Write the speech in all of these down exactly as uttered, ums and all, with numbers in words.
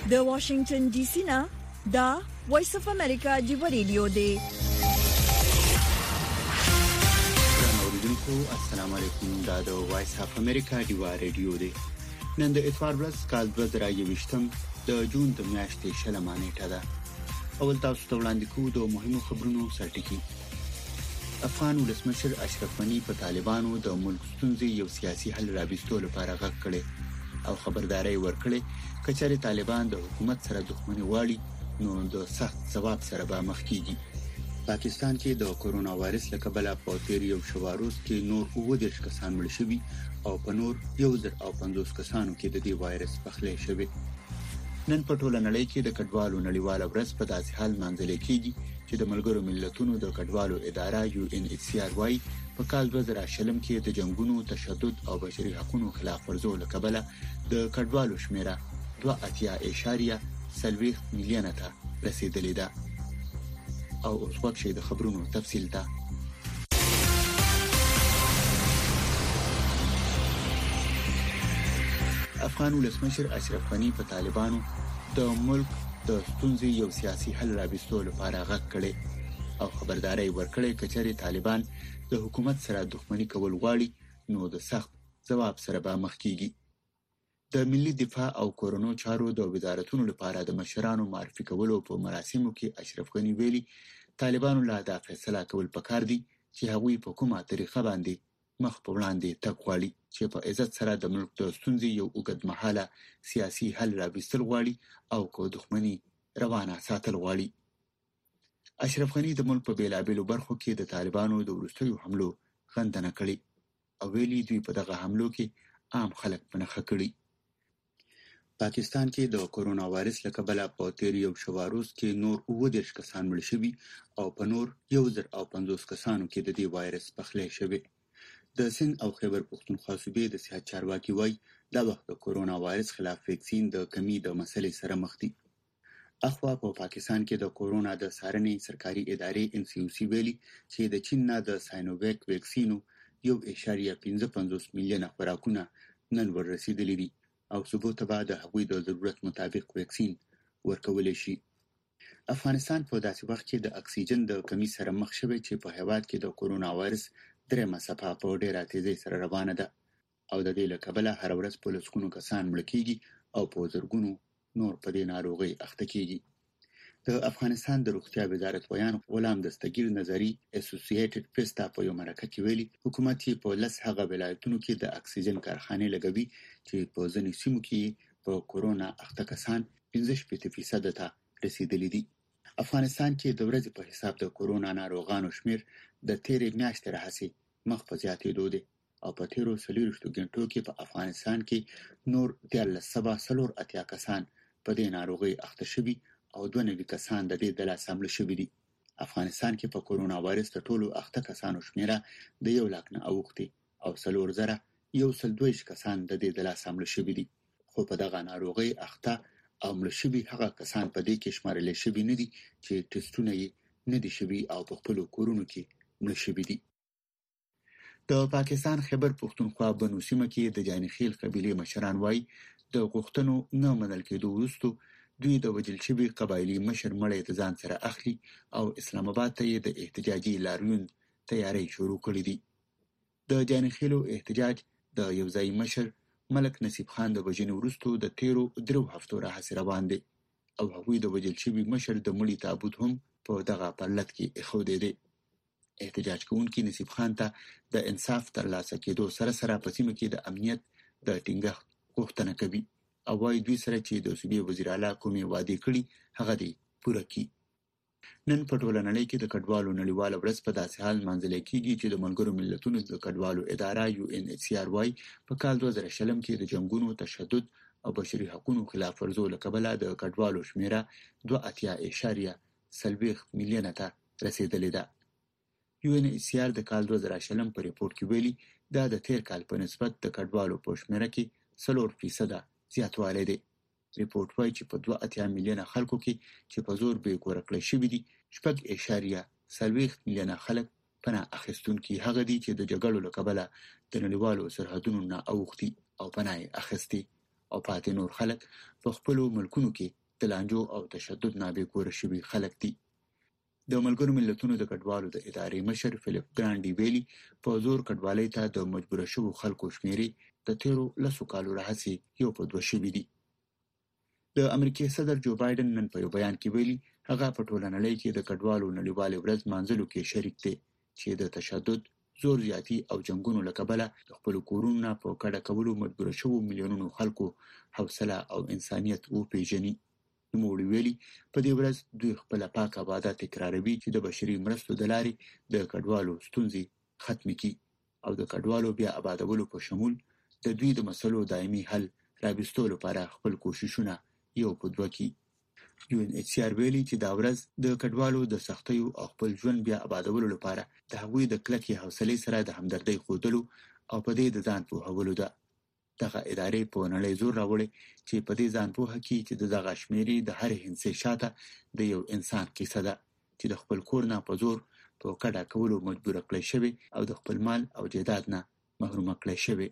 د واشنگټن ډي سي نه دا وایس اف امریکا دی ریډیو دی. السلام علیکم. دا د وایس اف امریکا دی ریډیو دی. نن د اتوار ورځ کال دوه زره یوویشتم د جون د میاشتې شلمه نیټه ده. اول تاسو ته وړاندې کوو د مهمو خبرونو سرټکی. افغان ولسمشر اشرف غنی په طالبانو د ملک ستونزې یو سیاسي حل راوستلو لپاره غږ کړي او خبرداري ورکړي کچاري طالبان د حکومت سره دښمني غواړي نو د سخت ځواب سره به مخ کیږي. پاکستان کې د کورونا وایرس له کبله په تیر یو شواروز کې نور اووه دېرش کسان مړ شوي او په نور یو زر او پنځوس کسانو کې د دې وایرس پخلی شوی. نن په ټوله نړۍ کې د کډوالو نړیواله ورځ په داسې حال مانځل کېږي چې د ملګرو ملتونو د کډوالو اداره یو ان ایچ سی آر وايي په کال دوه زره شلم کې د جنگونو تشدد او بشري حقوقو خلاف ورزو له کبله د کډوالو شمیره دوه اتیا اشاریه څلوېښت میلیونه ته رسیدلې ده. او اوس وخت د خبرونو تفصیل ته. افغان ولسمشر اشرف غنی په طالبانو د ملک د ستونزې یو سیاسي حل راوستلو لپاره غږ کړي او خبرداري ورکړي کچاري طالبان د حکومت سره دښمني کول غواړي نو د سخت ځواب سره به مخ کیږي. د ملي دفاع او کورونو چارو د وزارتونو لپاره د مشرانو معرفي کولو په مراسمو کې اشرف غنی ویلي طالبانو لا د فیصله کول پکار دي چې هغوی په کومه طریقه باندې مخ په وړاندې تګ غواړي چې په عزت سره د ملک د ستونزې یو اوږدمهاله سیاسي حل راوستل غواړي او کو دښمني روانه ساتل غواړي. اشرف غنی د ملک په بیلابیلو برخو کې د طالبانو د وروستیو حملو غندنه کړې او ویلي دوی په دغه حملو کې عام خلک په نښه کړي. پاکستان کې د کورونا وایرس له کبله په تیر یو شواروز کې نور اووه دېرش کسان مړ شوي او په نور یو زر او پنځوس کسانو کې د دې وایرس پخلی شوی. د سند او خیبر پښتونخوا صوبې د صحت چارواکي وایي دا وخت د کورونا وایرس خلاف ویکسین د کمی د مسلې سره مخ دي. اخوا په پاکستان کې د کورونا د څارنې سرکاري ادارې ان سی او سی ویلي چې د چین نه د ساینوویک ویکسینو یو اشاریه پنځه پنځوس میلیونه خوراکونه نن ورسېدلي دي او سبو ته به د هغوی د ضرورت مطابق ویکسین ورکول شي. افغانستان په داسې وخت کې د اکسیجن د کمی سره مخ شوی چې په هیواد کې د کورونا وایرس درېمه څپه په ډېره تیزۍ سره روانه ده او د دې له کبله هر ورځ په لسګونو کسان مړه کېږي او په زرګونو نور په دې ناروغۍ اخته کېږي. د افغانستان د روغتیا وزارت ویان غلام دستګیر نظری اسوسییټډ پریس ته په یو مرکه کې ویلي حکومت یې په لس هغه ولایتونو کې د اکسیجن کارخانې لګوي چې په ځینو سیمو کې په کورونا اخته کسان پنځه شپېته فیصد ته رسیدلي دي. افغانستان کې د ورځې په حساب د کورونا ناروغانو شمیر د تیرې میاشتې راهیسې مخ په زیاتېدو دی او په تیرو څلوېښتو غنټو کې په افغانستان کې نور دیارلس سوه څلور اتیا کسان په دې ناروغۍ اخته شوي او دوه نوي کسان د دې د لاسه مړه شوي دي. افغانستان کې په کورونا وایرس د ټولو اخته کسانو شمیره د یو لاک نه اوښتې او څلور زره یو سل دوه ویشت کسان د دې د لاسه مړه شوي دي. خو په دغه ناروغۍ اخته او مړه شوي هغه کسان په دې کې شمارل شوي نه دي چې ټیسټونه یې نه دي شوي او په خپلو کورونو کې مړه شوي دي. د پاکستان خیبر پښتونخوا بنو سیمه کې د جانخیل قبیلې مشران وایي د غوښتنو نه منل کېدو وروسته دوی د وجل شوي قبایلي مشر مړی د ځان سره اخلي او اسلام آباد ته یې د احتجاجي لاریون تیاری شروع کړی دی. د جانخیلو احتجاج د یو ځای مشر ملک نصیب خان د وژنې وروسته د تیرو درو هفتو راهیسې روان دی او هغوی د وجل شوي مشر د مړي تابوت هم په دغه پرلط کې ایښودی دی. احتجاج کوونکي نصیب خان ته د انصاف ترلاسه کېدو سره سره په سیمه کې د امنیت د ټینګښت غوښتنه کوي او وايي دوی سره چې د صوبې وزیر اعلی کومې وعدې کړي هغه دې پوره کړي. نن په ټوله نړۍ کې د کډوالو نړیواله ورځ په داسې حال مانځل کېږي چې د ملګرو ملتونو د کډوالو اداره یو ان ایچ سی آر وايي په کال دوه زره شلم کې د جنگونو تشدد او بشري حقوقو خلاف ورزو له کبله د کډوالو شمیره دوه اتیا اشاریه څلوېښت میلیونه ته رسیدلې ده. یو ان ایچ سی آر د کال دوه زره شلم په ریپورت کې ویلي دا د تیر کال په نسبت د کډوالو په شمیره کې څلور فیصده زیاتوالی دی. ریپورت وایي چې په دوه اتیا میلیونه خلکو کې چې په زور بې کوره کړی شوي دي شپږ اشاریه څلوېښت میلیونه خلک پناه اخیستونکي هغه دي چې د جګړو له کبله د نړیوالو سرحدونو نه اوښتي او پناه یې اخیستې او پاتې نور خلک په خپل ملکونو کې د لانجو او تشدد نه بې کوره شوي خلک دي. د ملګرو ملتونو د کډوالو د ادارې مشر فلیپ ګرانډي ویلي په زور کډوالۍ ته د مجبور شوو خلکو شمیرې د تیرو لسو کالو راهیسې یو په دوه شوي دي. د امریکای صدر جو بایدن نن په یو بیان کې ویلي هغه په ټوله نړۍ کې د کډوالو نړیوالې ورځ مانځلو کې شریک دی چې د تشدد، زور زیاتی او جنگونو له کبله د خپل کورونو په کډه کولو مجبور شوو میلیونونو خلکو حوصله او انسانیت وپیژني. نوموړي ویلي په دې ورځ دوی خپل پاک وعده تکراروي چې د بشري مرستو د لارې د کډوالو ستونزې ختم کړي او د کډوالو بیا آبادولو په شمول د دوی د مسلو دایمي حل رابستو لپاره خپل کوششونه یو په دوه کې. یو ان ایچ سی آر ویلي چې دا ورځ د کډوالو د سختیو او خپل ژوند بیا آبادولو لپاره د هغوی د کلکې حوصلې سره د همدردۍ ښودلو او په دې د ځان پوهولو ده. دغه ادارې په نړۍ زور راوړي چې په دې ځان پوهه کې چې د دغه شمیرې د هر هندسې شاته د یو انسان کیسه ده چې د خپل کور نه په زور په کډه کولو مجبور کړی شوی او د خپل مال او جایداد نه محروم کړی شوی.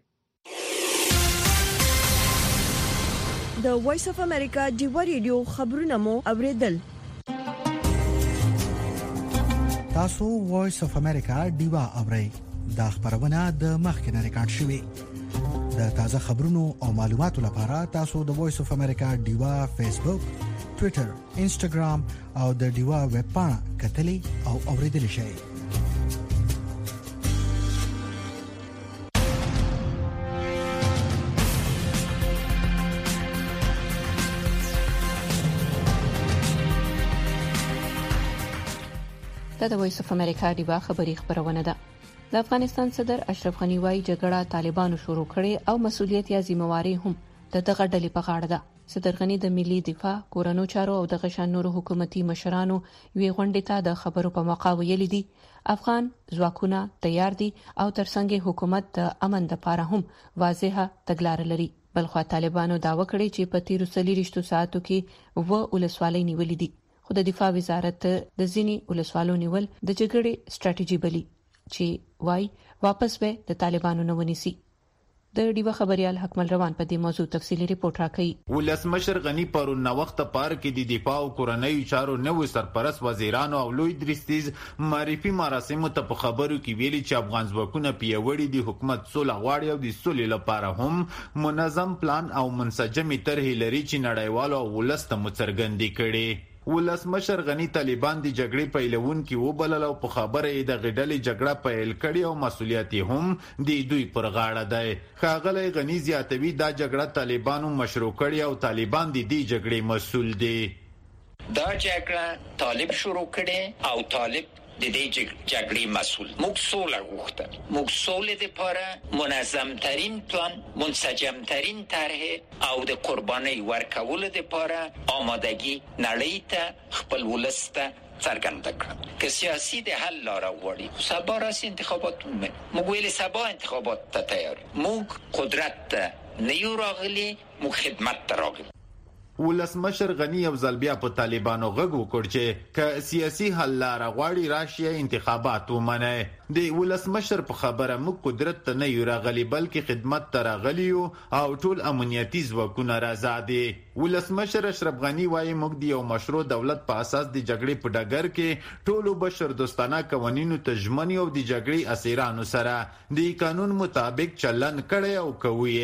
د وایس اف امریکا ډیوا ریډیو خبرونه مو اوریدل. تاسو وایس اف امریکا ډیوا اورئ. دا خبرونه د مخکنه ریکارډ شوې. د تازه خبرونو او معلوماتو لپاره تاسو د وایس اف امریکا ډیوا فیسبوک، ټوئیټر، انسټاګرام او د ډیوا ویب پاڼه کتلې او اوریدل شئ. دا د وایس اف امریکا ډیوا خبری خبرونه ده. د افغانستان صدر اشرف غنی وايي جګړه طالبانو شروع کړي او مسؤلیت یا ذمہواری هم د دغه ډلې په غاړه ده. صدر غنی د ملي دفاع، کورونو چارو او د غشان نورو حکومتي مشرانو وی غونډې ته د خبرو په موقع ویلي دي افغان ځواکونه تیار دي او ترڅنګ حکومت د امن لپاره هم واضحه تګلارې لري. بلخو طالبانو داوا کړی چې په تیرو څلوېښتو ساعتو کې و ولسوالۍ نیولې دي. خو د دفاع وزارت د ځینی ولسوالو نیول د جګړې ستراتیژي بلی چې وای واپس به د طالبانو نه ونیسي. د ډیوا خبريال حکمل روان په دې موضوع تفصیلی ریپورت راکړي. ولسمشر غنی پرون نو وخت پار کې د دفاع او کورنۍ چارو نوو سرپرست وزیرانو او لوی درستیز معرفي مراسم ته په خبرو کې ویلي چې افغان ځواکونه پیوړي د حکومت سوله غواړي او د سولې لپاره هم منظم پلان او منسجم طرحې لري چې نړیوالو او ولست مڅرګندې کړي. ولسمشر غنی طالبان د جګړې پیلون کې وبلل او په خبره یې د غډلې جګړه پیل کړي او مسولیت هم د دوی پر غاړه ده. ښاغلی غنی زیاتوي دا جګړه طالبانو مشروع کړي او طالبان د دې جګړې مسؤل دي. دا جګړه طالب شروع کړي او طالب د دې جګړې مسؤل. موږ سوله غوښتل. موږ سولې لپاره منظم ترين پلان، منسجم ترين طرح او د قرباني ورکولو لپاره آمادګي نړۍ ته خپل ولسته څرګنده کړه. که سیاسي د حل لاره وړي سبا راځي انتخابات مې موږ ویل سبا انتخابات ته تیار. موږ قدرت ته نه یو راغلي، موږ خدمت ته راغلي. ولسمشر غنی یو ځل بیا په طالبانو غږ وکړ چې که سیاسي حل لاره غواړي راشي انتخابات ومنه. د ولسمشر په خبره موږ قدرت ته نه یو راغلي بلکې خدمت ته راغلي او ټول امنیتي ځواکونه راځي. ولسمشر اشرف غنی وايي موږ د یو مشروع دولت په اساس د جګړې په ډګر کې ټولو بشر دوستانه قوانینو ته ژمن او د جګړې اسیرانو سره د قانون مطابق چلن کړي او کوي.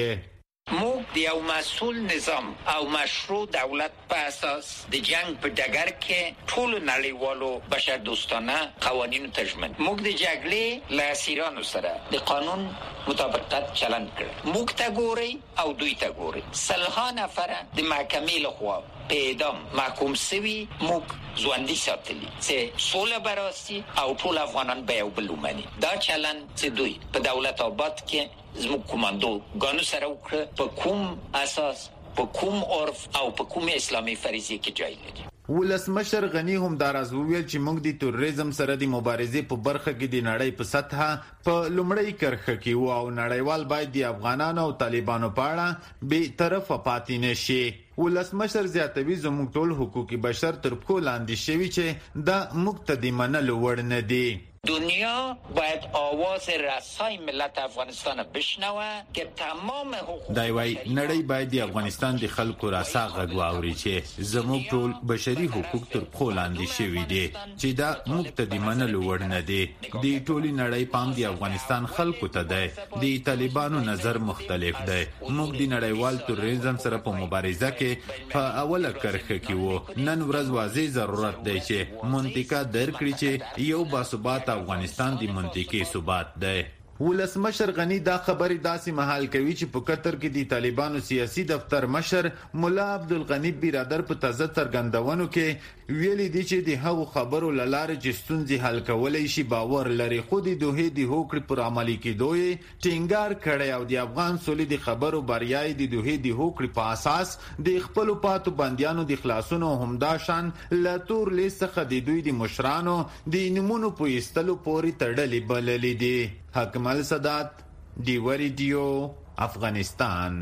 موږ د یو مسؤل نظام او مشروع دولت په اساس د جنگ په ډګر کې ټول نړیوالو بشر دوستانه قوانینو ته ژمن. موږ د جګړې له اسیرانو سره د قانون مطابقت چلن کړ. موږ ته ګوري او دوی ته ګوري. سلها نفر د محکمې لخوا په اعدام محکوم شوي موږ ژوندي ساتلي چې سوله براسي او ټول افغانان به یو بل ومني. دا چلن چې دوی په دولت آباد کې زموږ کمانډو ګانو سره وکړه په کوم اساس، په کوم عرف او په کوم اسلامي فریضه کې جای لري. ولسمشر غنی هم دا راز وویل چې موږ د تروریزم سره د مبارزې په برخه کې د نړۍ په سطحه په لومړی کرښه کې وو او نړیوال باید د افغانانو او طالبانو په اړه بې طرفه پاتې نشي. ولسمشر زیاتوي زموږ ټول حقوقي بشر تر پښو لاندې شوي چې دا موږ ته د منلو وړ نه دي. دنیا باید آواز رسای ملت افغانستان بشنوه که تمام حقوق دا وایي نړۍ باید د افغانستان د خلکو راسا غږ واوري چې زموږ ټول بشري حقوق تر پښو لاندې شوي دي چې دا موږ ته د منلو وړ نه دي. د ټولې نړۍ پام د افغانستان خلکو ته دی. د طالبانو نظر مختلف دی. موږ د نړیوال تروریزم سره په مبارزه کې په اوله کرښه کې وو. نن ورځ واضح ضرورت دی چې منطقه درکړي چې یو باثبات افغانستان د منطقي ثبات دی. ولسمشر غنی دا خبرې داسې محل کوي چې په قطر کې د طالبانو سیاسي دفتر مشر مولا عبدالغنی برادر په تازه څرګندونو کې ویلي دي چې د هغو خبرو لاره چې ستونزې حل کولای شي باور لري، خو د دوه د هوکړې پر عملي کېدو یې ټینګار کړی او د افغان سولې د خبرو بریای د دوه د هوکړې په اساس د خپل پاتو بندیانو د خلاصونو همدا شان له تور لیست څخه د دوی د مشرانو د نمونو په ایستلو پورې تړلې بللې دي. حکمل صدات دیو ریډیو افغانستان.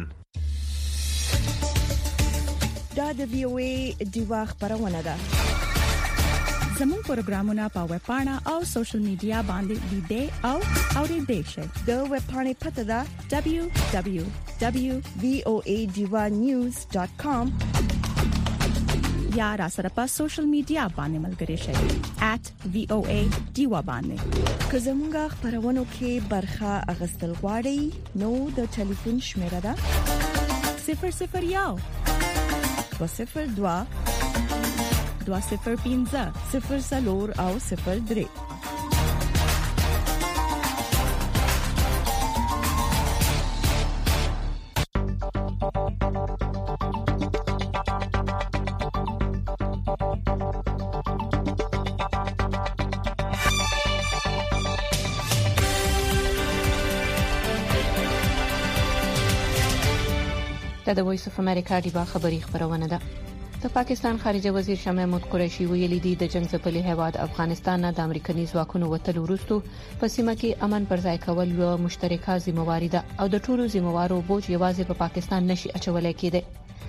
دا د وی او ای دیوا خبرونه ده. زموږ پروګرامونه په ویب پاڼه او سوشل میډیا باندې لیدئ او اوریدئ شئ. د ویب پاڼې پته ده دبليو دبليو دبليو دوت وی او ای دیوا نیوز ډاټ کام یا را سره په سوشل میډیا باندې ملګري شئ at وی او ای دیوا باندې. که زموږ خبرونو کې برخه اغستل غواړئ نو د ټلیفون شمیره ده صفر صفر یو دو صفر دو دو صفر پنځه صفر څلور او صفر درې. د وایس اف امریکا دیوا خبری خبرونه ده. د پاکستان خارجه وزیر شاه محمود قریشي ویلي دی د جنگ ځپلي هیواد افغانستان نه د امریکایي ځواکونو وتلو وروسته په سیمه کې امن پر ځای کول یو مشترکه ذمہواری ده او د ټولو ذمہوارو بوج یوازې په پا پاکستان نشي اچولای کېده.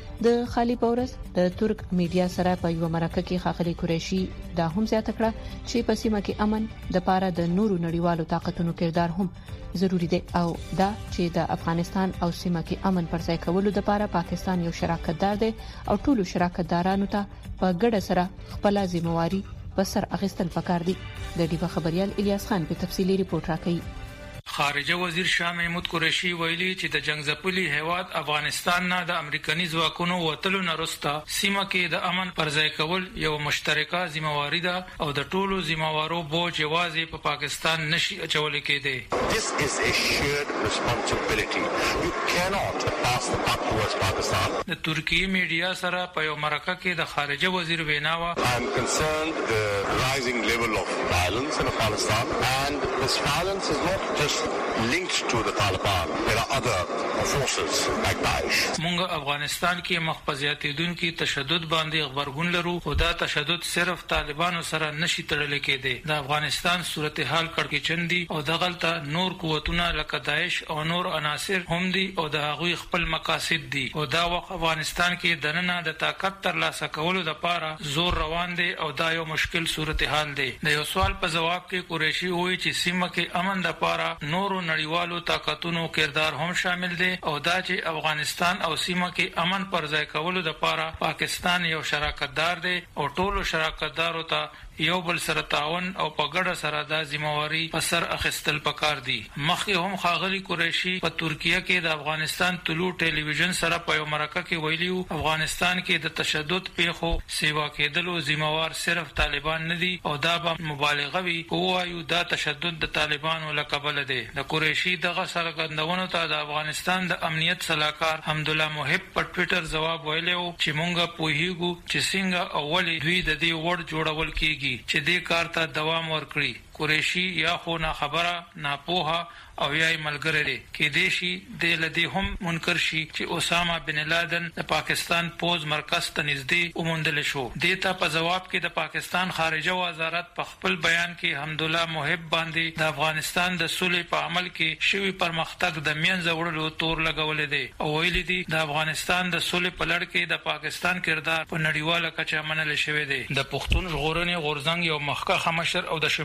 د خالی پورس د ترک میډیا سره په یو مرکه کې ښاغلي قریشي دا هم زیاته کړه چې په سیمه کې امن د پاره د نورو نړیوالو طاقتونو کردار هم ضروری دی او دا چې د افغانستان او سیمه کې امن پر ځای کولو د پاره پاکستان یو شراکتدار دی او ټولو شراکتدارانو ته په ګډه سره خپل ذمہواری په سر اخیستل پکار دي. د ډیوا خبريال الیاس خان په تفصیلی ریپورت راکړي. خارجه وزیر شاه محمود قریشي ویلي چې د جنگ ځپلي هیواد افغانستان نه د امریکایي ځواکونو وتلو نه وروسته سیمه کې د امن پر ځای کول یو مشترکه ذمہواری ده او د ټولو ذمہوارو بوج یوازې په پا پاکستان نشي اچول کېده. This is a shared responsibility. You cannot pass the buck towards Pakistan. د ترکی میډیا سره په یو مرکه کې د خارجه وزیر ویناوه I am concerned the rising level of violence in Afghanistan, and this violence is not just linked to the Taliban. There are other forces like Daesh. مونږ افغانستان کې مخفزياتیدونکو تشدد باندې خبرګون لرو، خو دا تشدد صرف طالبانو سره نشي تړل کېدی. د افغانستان صورتحال کړکېچن دي او دغلطه نور قوتونه لکه داعش او نور عناصر هم دي او د هغوی خپل مقاصد دي او دا وخت افغانستان کې دننه د طاقت تر لاسه کولو لپاره زور روان دي او دا یو مشکل صورتحال دی. د یو سوال په جواب کې قریشي وایي چې سیمه کې امن لپاره نورو نړیوالو طاقتونو کردار هم شامل دي او دا چې افغانستان او سیمه کې امن پر ځای کولو لپاره پاکستان یو شراکتدار دی او ټولو شراکتدارو ته یو بل سره تعاون او په ګډه سره د ذمہواری په سر اخیستل پکار دي. مخکې هم خاغلی قریشي په ترکیه کې د افغانستان طلوع ټلویزیون سره په یو مرکه کې ویلیو افغانستان کې د تشدد پیښو سیوا کېدلو ذمہوار صرف طالبان نه دي او دا به مبالغه وي او وایو دا تشدد د طالبانو له قبل دی. د قریشي دغه سرګندونو ته د افغانستان د امنیت صلاحکار حمدالله محب په ټوئیټر جواب ویلو چې مونږه پوهیږو چې څنګه اولی دوی د دې وړ جوړول کیږي چې دې کار ته دوام ورکړي. قریشي یا خو نه خبره نه پوها او یا ملګری دی کې دیشي د لدی هم منکر شي چې اسامه بن لادن د پاکستان پوز مرکز ته نږدې اومندل شو. دیتا په جواب کې د پاکستان خارجه وزارت په خپل بیان کې حمدالله محب باندې د افغانستان د صلح په عمل کې شوی پرمختګ د مینځ وړلو تور لګول دی او ویل دي د افغانستان د صلح په لړ کې د پاکستان کردار په نړیواله کچه منل شوی دی. د پښتون ژغورنې غورځنګ یو مخکښ مشر او د شمالي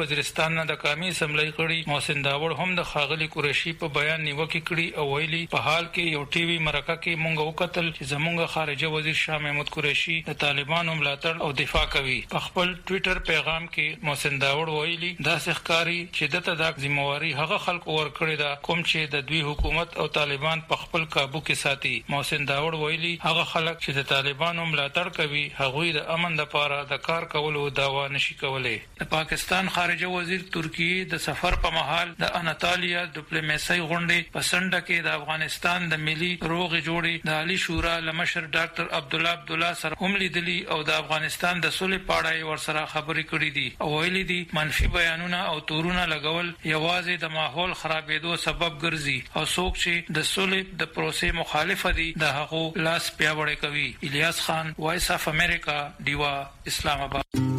وزیرستان نه د قومي اسمبلی کړي محسن داوړ هم د خاغلی قریشي په بیان نیوکه کړي او ویلي په حال کې یو ټي وي مرکه کې مونږ وکتل چې زمونږ خارجه وزیر شاه محمود قریشي د طالبانو ملاتړ او دفاع کوي. په خپل ټوئیټر پیغام کې محسن داوړ ویلي دا ښکاری چې دته د ذمہواری هغه خلکو ورکړي دا کوم چې د دوی حکومت او طالبان په خپل قابو کې ساتي. محسن داوړ ویلي هغه خلک چې د طالبانو ملاتړ کوي هغوی د امن لپاره د کار کولو داوا نشي کولای. د پاکستان خارجه وزیر ترکیه د سفر په مهال د اناتالیا ډیپلوماسي غونډې په سنډه کې د افغانستان د ملي روغ جوړې د عالی شورا لمشر ډاکټر عبد الله عبد الله سره هم لیدلي او د افغانستان د صلح په اړه ورسره خبرې کړې دي او ویلي دي منفي بیانونه او تورونه لګول یوازې د ماحول خرابېدو سبب ګرځي او څوک چې د صلح د پروسې مخالف دي د هغه لاس پیاوړی کوي. الیاس خان، وایس اف امریکا، دیوا، اسلام آباد.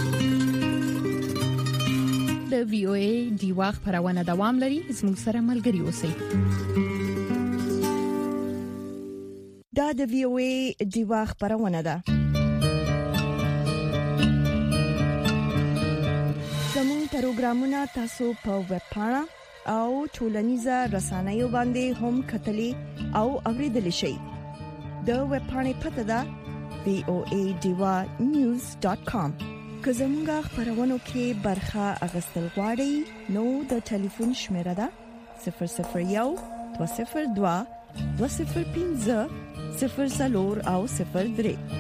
د وی او ای دیوا خبرونه دوام لري. زموږ سره ملګري اوسئ. دا د وی او ای دیوا خبرونه ده. زموږ پروګرامونه تاسو په ویب پاڼه او ټولنیزه رسنیو باندې هم کتلی او اوریدلی شئ. د ویب پاڼې پته ده وی او ای دیوا نیوز ډاٹ کام. که زموږ خبرونو کې برخه اغستل غواړئ نو د ټلیفون شمیره ده صفر صفر یو دوه صفر دوه دوه صفر پنځه صفر څلور او صفر درې.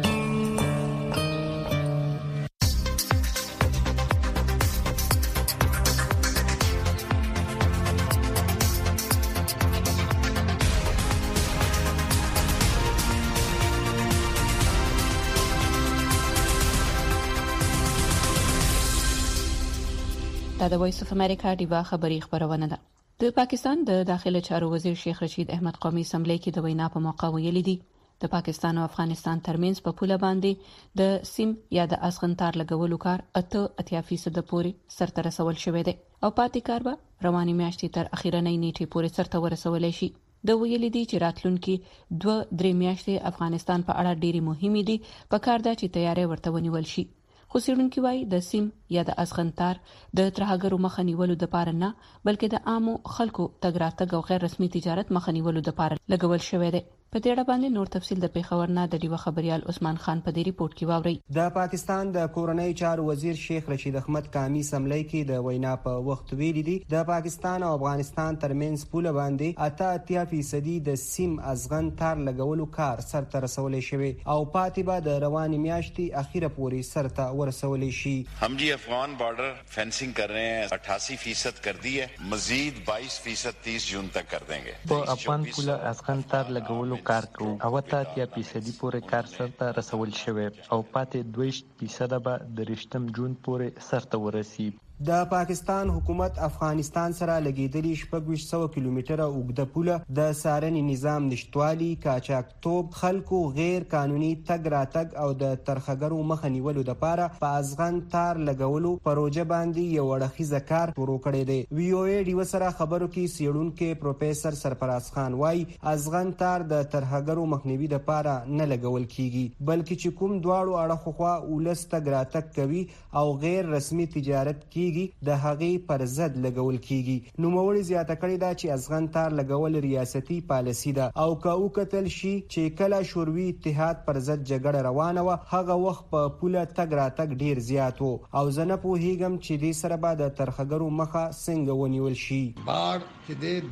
دا د وایس اف امریکا دیوا خبری خبرونه ده. د پاکستان د داخله چارو وزیر شیخ رشید احمد قومي اسمبلی کې د وینا په موقع ویلي دي د پاکستان او افغانستان ترمنځ په پوله باندې د سیم یا د اسغنتار لګولو کار اته اتیا فیصد پورې سرته رسول شوی دی او پاتې کار به رواني میاشتې تر اخیرنۍ نیټې پورې سرته ورسول شي. د ویلي دي چې راتلونکي دوه درې میاشتې افغانستان په اړه ډېری مهمه دي په کار دا چې تیاری ورته ونیول شي. خو سیرونکو وايي د سیم یا د اسغنتار د ترهګرو مخه نیولو د پاره نه بلکې د عامو خلکو تګ راتګ او غیر رسمي تجارت مخه نیولو د پاره لګول شوی دی. په دې اړه باندې نور تفصیل د پیښور نه د دیو خبريال عثمان خان په دې ریپورت کې واوري. د پاکستان د کورنۍ چارو وزیر شیخ رشید احمد قومي اسمبلی کې د وینا په وخت ویلي دي د پاکستان او افغانستان ترمنځ پوله باندې اته اتیا فیصد د سیم ازغن تار لګولو کار سرته رسول شوی او پاتې به د رواني میاشتې اخیره پورې سرته ورسول شي. हम जी Afghan border fencing कर रहे हैं अट्ठासी फीसद कर दी है, मजीद बाईस फीसद तीस जून तक कर देंगे. तो अफगान पुला ازغن تار لګولو کار کوو او اتیا فیصد پورې کار سرته رسول شوی او پاتې دوه فیصد به د رښتم جون پورې سرته ورسی. د پاکستان حکومت افغانستان سره لګیدلې شپږ سوه کیلومتره اوږده پوله د سارنې نظام نشټوالي، کاچاکتوب، خلکو غیر قانوني تګ راتګ او د ترخګرو مخه نیولو لپاره په ازغن تار لګولو پروژه باندې یو اړخیزه کار شروع کړی دی. وی او ای ډیو سره خبرو کې سیړونکو پروفیسور سرفراز خان وايي ازغن تار د ترخګرو مخنیوي لپاره نه لګول کیږي بلکې چې کوم دواړو اړخو خوا ولس تګ راتګ کوي او غیر رسمي تجارت کوي د هغې پر ضد لګول کیږي. نو موري زیاته کړی دا چې ازغن تار لګول ریاستي پالیسی ده او که او کتل شي چې کله شوروي اتحاد پر ضد جګړه روانه و هغه وخت په پوله تګ راتګ ډیر زیات و او زه نه پوهیږم چې دې سره به د ترخګرو مخه څنګه ونیول شي. بار چې دې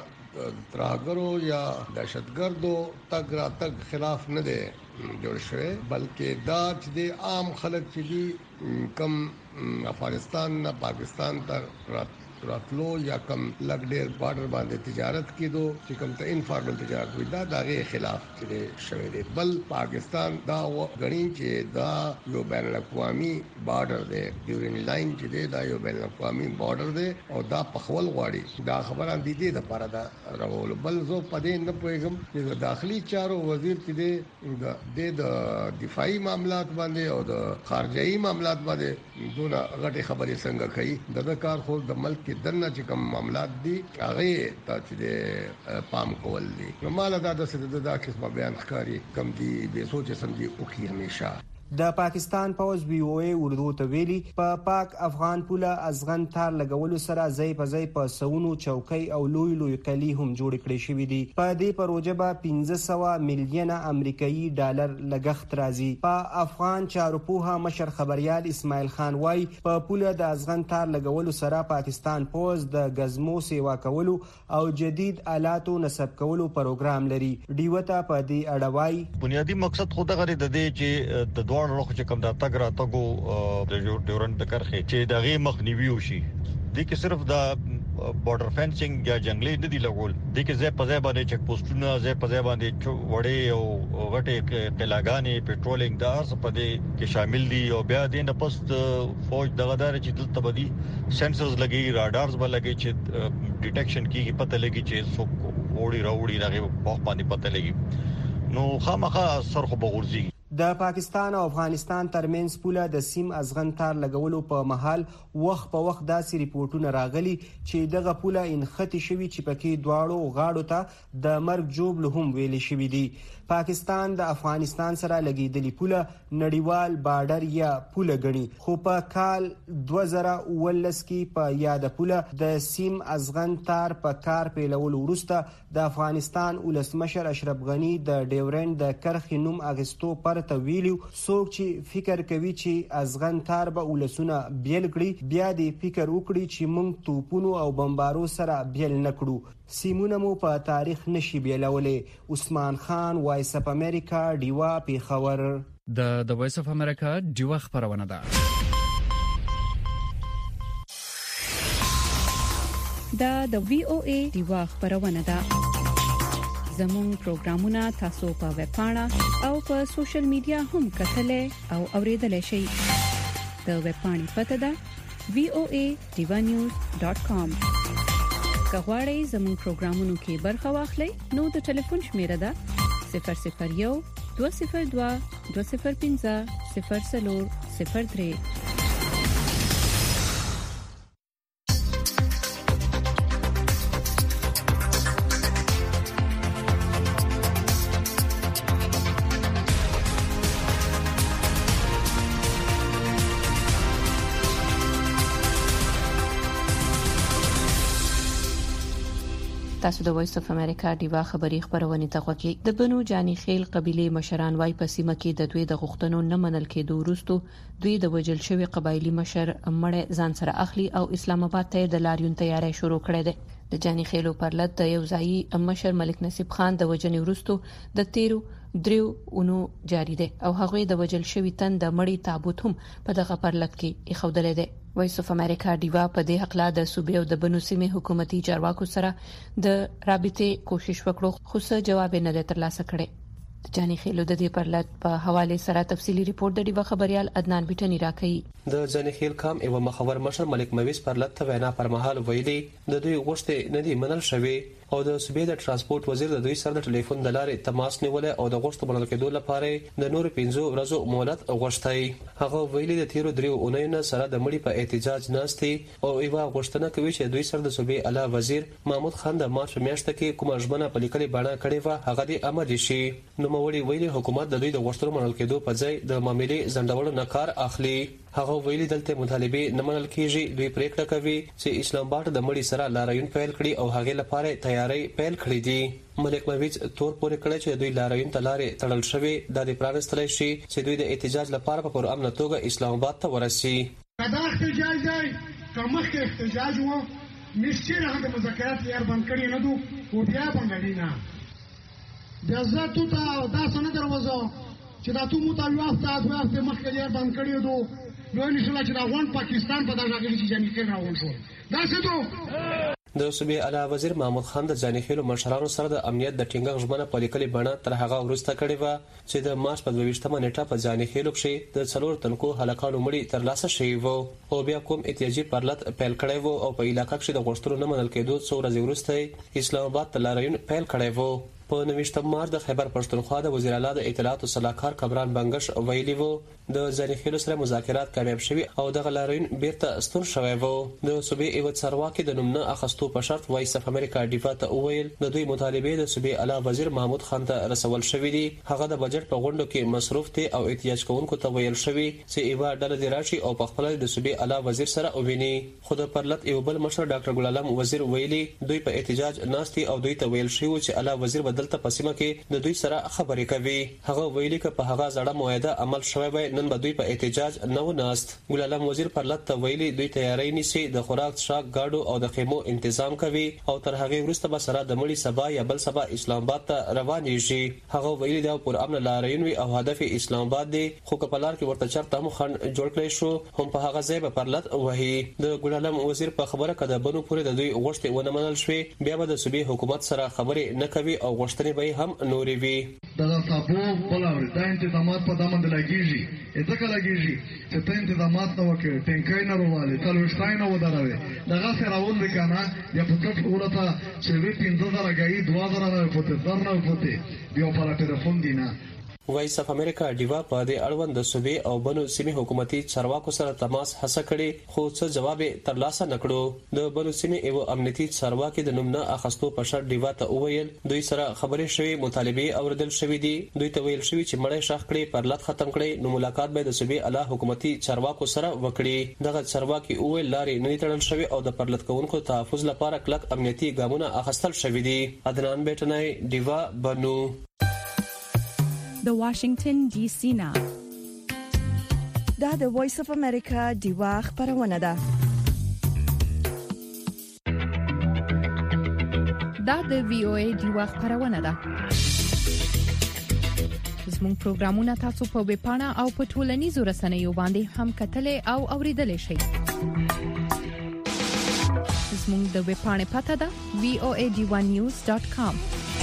دا ترهګرو یا دهشتګردو تګ راتګ خلاف نه دی جوړ شوی بلکې دا چې د عام خلک چې کم افغانستان نه پاکستان ته راتلو یا کم لګ ډیر بارډر باندې تجارت کیدو چې کوم ته انفارمل تجارت وي دا دغه خلاف چې شوی دی. بل پاکستان دا غنی چې دا یو بین الاقوامي بارډر دی، ډیورین لاین چې دی دا یو بین الاقوامي بارډر دی او دا پخول غواړي. دا خبره دي دي د لپاره دا راول. بل زه پدې نه پوهیږم چې د داخلي چارو وزیر چې دی د دفاعي معاملات باندې او د خارجي معاملات باندې دونه غټي خبرې څنګه کوي. دا کار خو د ملک کې دنه چې کوم معاملات دي هغه ته چې پام کول دي. نو مال دا د څه د دا قسمه بیان ښکاری کم دي به سوچ سمجي او کی همیشه د پاکستان پوز وی او ای اردو ته ویلي په پا پاک افغان پوله ازغن تار لګولو سره ځای په ځای په سونو چوکۍ او لوی لوی کلی هم جوړ کړي شوي دي. په دې پروژه به پنځه سوه میلیونه امریکایي ډالر لګښت راځي. په افغان چارو پوها مشر خبريال اسماعیل خان وای په پوله د ازغن تار لګولو سره پاکستان پوز د غزمو سیوا کولو او جدید آلاتو نصب کولو پروګرام لري. ډیوته په دې اړوي بنیادی مقصد خو دغه د دې چې د دوه روخ چې کوم د تګ را تګو د ډیورنډ د کرخه چې دغه مخنیوي وشي. د کې صرف د بارډر فینسینګ یا جنگلي نه دی لګول، د کې ځای په ځای باندې چک پوسټونه، ځای په ځای باندې وړې او غټې قلاګانې پټرولینګ د ارز په دې کې شامل دي. او بیا د نه پس فوج دغه دار چې دلته بدی سنسرز لګي، راډارز به لګي چې ډیټیکشن کیږي، پته لګي چې څوک وړي راوړي راغي په باندې پته لګي. نو خامخا سرخ بغورځي. د پاکستان او افغانستان ترمنځ پوله د سیم ازغن تار لګولو په محل وخت په وخت داسې ریپورتونه راغلي چې دغه پوله انختی شوی چې پکې دواړو غاړو ته د مرګ جوړ هم ویل شوی دی. پاکستان د افغانستان سره لګیدلی پوله نړیوال بارډر یا پوله غني، خو په کال دوه زره اوولس کې په یاد پوله د سیم ازغن تار په کار پیلولو وروسته د افغانستان ولسمشر اشرف غنی د ډیورنډ د کرخې نوم اغستو پر ته ویلو څوک چې فکر کوي چې ازغن تار به ولسونه بیل کړي بیا دې فکر وکړي چې موږ توپونو او بمبارو سره بیل نکړو. سیمونه مو په تاریخ نشي بیلولې. عثمان خان، وایس اف امریکا، ډیوا پیښور. د د وایس اف امریکا ډیوا خبرونه ده. دا د وی او ای ډیوا خبرونه ده. زموږ پروګرامونه تاسو په ویب پاڼه او په سوشل میډیا هم کتلای او اوریدلای شئ. د ویب پاڼې پته ده وی او ای ډیوا نیوز ډاټ کام. کغواړئ زموږ پروګرامونو کې برخه واخلئ نو د ټلیفون شمیره ده صفر صفر یو دوه صفر دوه دوه صفر پنځه صفر صفر صفر درې. تاسو د وایس اف امریکا ډیوا خبری خبرونه ته غوږی. د بنو جانی خیل قبيله مشران وايي په سیمه کې د دوی د غوښتنو نه منل کېدو وروسته دوی د وجل شوی قبایلی مشر مړ ځان سره اخلي او اسلام آباد ته د لاریون تیاری شروع کړې ده. د جانی خیلو پرلط د یو ځای مشر ملک نصیب خان د وجنې وروسته د تیرو دریو اونو جاری ده او هغه د وجل شوی تن د مړی تابوت هم په دغه پرلط کې اخودلې ده. وایس اف امریکا ډیوا په دې حق لا د صوبې او د بنو سیمې حکومتي چارواکو سره د رابطې کوشش وکړو خو څه جواب نه ترلاسه کړي. جانی خیلو د دې پرلط په حواله سره تفصيلي ریپورت د ډیوا خبريال عدنان بیٹنی راکړي. د جانی خیل کام یو مخور مشر ملک مویز پرلط ته وینا پر مهال ویلي د دوی غوښته نه دی منل شوی او د صوبې د ترانسپورت وزیر د دوی سره د ټلیفون د لارې تماس نیول او د غوښتنو منل کېدو لپاره د نور پنځو ورځو مهلت غوښتای. هغه ویلي د تیرو دریو اونۍ سره د مړي په احتجاج ناشتي او ایوا غوښتنه کوي چې دوی سره د صوبې اعلی وزیر محمود خان د مارچ میاشت کې کومه ژمنه په لیکلي بڼه کړې و هغه د عملي شي. نو موړي ویلي حکومت د دوی د غوښتنو منل کېدو په ځای د معاملې ځنډولو نه کار اخلي. هغه ویلي دلته مطالبه نه منل کیږي. دوی پریکړه کوي چې اسلام آباد د مړي سره لاریون پیل کړي او هغه لپاره تیاری پیل کړي دي. ملک مویز تور پورې کړی چې دوی لاریون تلارې تړل شوی د دې پرانستلای شي چې دوی د احتجاج لپاره په پرامن توګه اسلام آباد ته ورسي. دا احتجاج دی کومه کې احتجاج وو نشته هغه مذاکرات یې بند کړی نه دو او بیا باندې نه بیا زه ته دا څنګه دروازه چې دا تو متعلق تاسو واسطه مخکې یې بند کړی دو نو نشله چې دا غون پاکستان په دغه کې چې جنګ کې راوون شو دا څه دو. د صوبې اعلی وزیر محمود خان د ځاني خېلو مشرانو سره د امنیت د ټینګښ ژمنه په لیکلي بڼه تر هغه وروسته کړې و چې د مارچ په دویشتمه نیټه په ځاني خېلو کې د څلور تنکو هلاکانو مړي ترلاسه شوي وو او بیا کوم احتجاجي پرلط پیل کړی وو او په علاقې کې د غوښتنو نه منل کېدو څو ورځې وروسته اسلام آباد ته لاریون پیل کړی وو. په نوښت مار د خیبر پښتونخوا د وزیر اعلی د اطلاعات او صلاحکار کمران بنگش ویلي وو د ځانخیلو سره مذاکرات کامیاب شوي او د غلاروین بیرته ستون شوی وو. د صوبې ایوت سرواکي د نوم نه اخستو په شرط وایس اف امریکا ډیوا ته وویل د دوی مطالبه د صوبې اعلی وزیر محمود خان ته رسول شوې دي. هغه د بجټ په غونډو کې مصروف دي او احتیاج کوونکو ته ویل شوی چې ایوا ډله دی راشي او په خپل د صوبې اعلی وزیر سره وویني. خو د پرلط ایو بل مشر ډاکټر ګل عالم وزیر ویلي دوی په احتجاج ناشتي او دوی ته ویل شوی چې اعلی وزیر بدلته پسیمه کې د دوی سره خبرې کوي. هغه ویلي چې په هغه ځړه موعده عمل شوی وي نن به دوی په احتجاج نه وناست. ګل عالم وزیر پرلط ته ویلي دوی تیاری نیسي د خوراک شاک گاډو او د خیمو تنظیم کوي او تر هغه وروسته به سره د مړي سبا یا بل سبا اسلام آباد ته روان شي. هغه ویلي دا پر امن لاریون وي او هدف اسلام آباد دی خو کپلار کې ورته چرته هم خن جوړ کړی شو هم په هغه ځای به پرلط وهي. د ګل عالم وزیر په خبره کده بنو پورې د دوی غوښتنه ونه منل شوې بیا به د صوبې حکومت سره خبرې نه کوي او غوښتنې به هم نورې وي. دا تاسو بلل دا انتظامات په دمن لګیږي ځکه لګیږي چې ته انتظامات نو کې ټینکای نه وروالي تلوشتای نه ودروي دغه سره ول وکنه یا په کټ ورته چې وی پینځه زره غي دوه زره نه پته درنه پته بیا په ټلیفون دینه. وایس اف امریکا ډیوا په دې اړوند د صوبې او بنو سیمې حکومتي چارواکو سره تماس هڅه کړې خو څه جواب ترلاسه نکړو. د بنو سیمې او امنیتي چارواکي د نوم نه اخستو په شرط ډیوا ته وویل دوی سره خبرې شوي مطالبه اوریدل شوې دي. دوی ته ویل شوی چې مړی شاخ کړي پرلط ختم کړي نو ملاقات به د صوبې اعلی حکومتي چارواکو سره وکړي. دغه چارواکي وویل لارې نه تړل شوی او د پرلط کوونکو تحفظ لپاره کلک امنیتي ګامونه اخیستل شوي دي. عدنان بیٹنای ډیوا بنو د واشنگټن ډي سي نه دا د وایس اف امریکا ډیوا خبرونه ده. دا د وی او ای ډیوا خبرونه ده. زموږ پروګرامونه تاسو په ویب پاڼه او په ټولنیزو رسنیو باندې هم کتلې او اوریدلې شئ. زموږ د ویب پاڼې پته ده وی او ای ډی ون نیوز ډاٹ کام.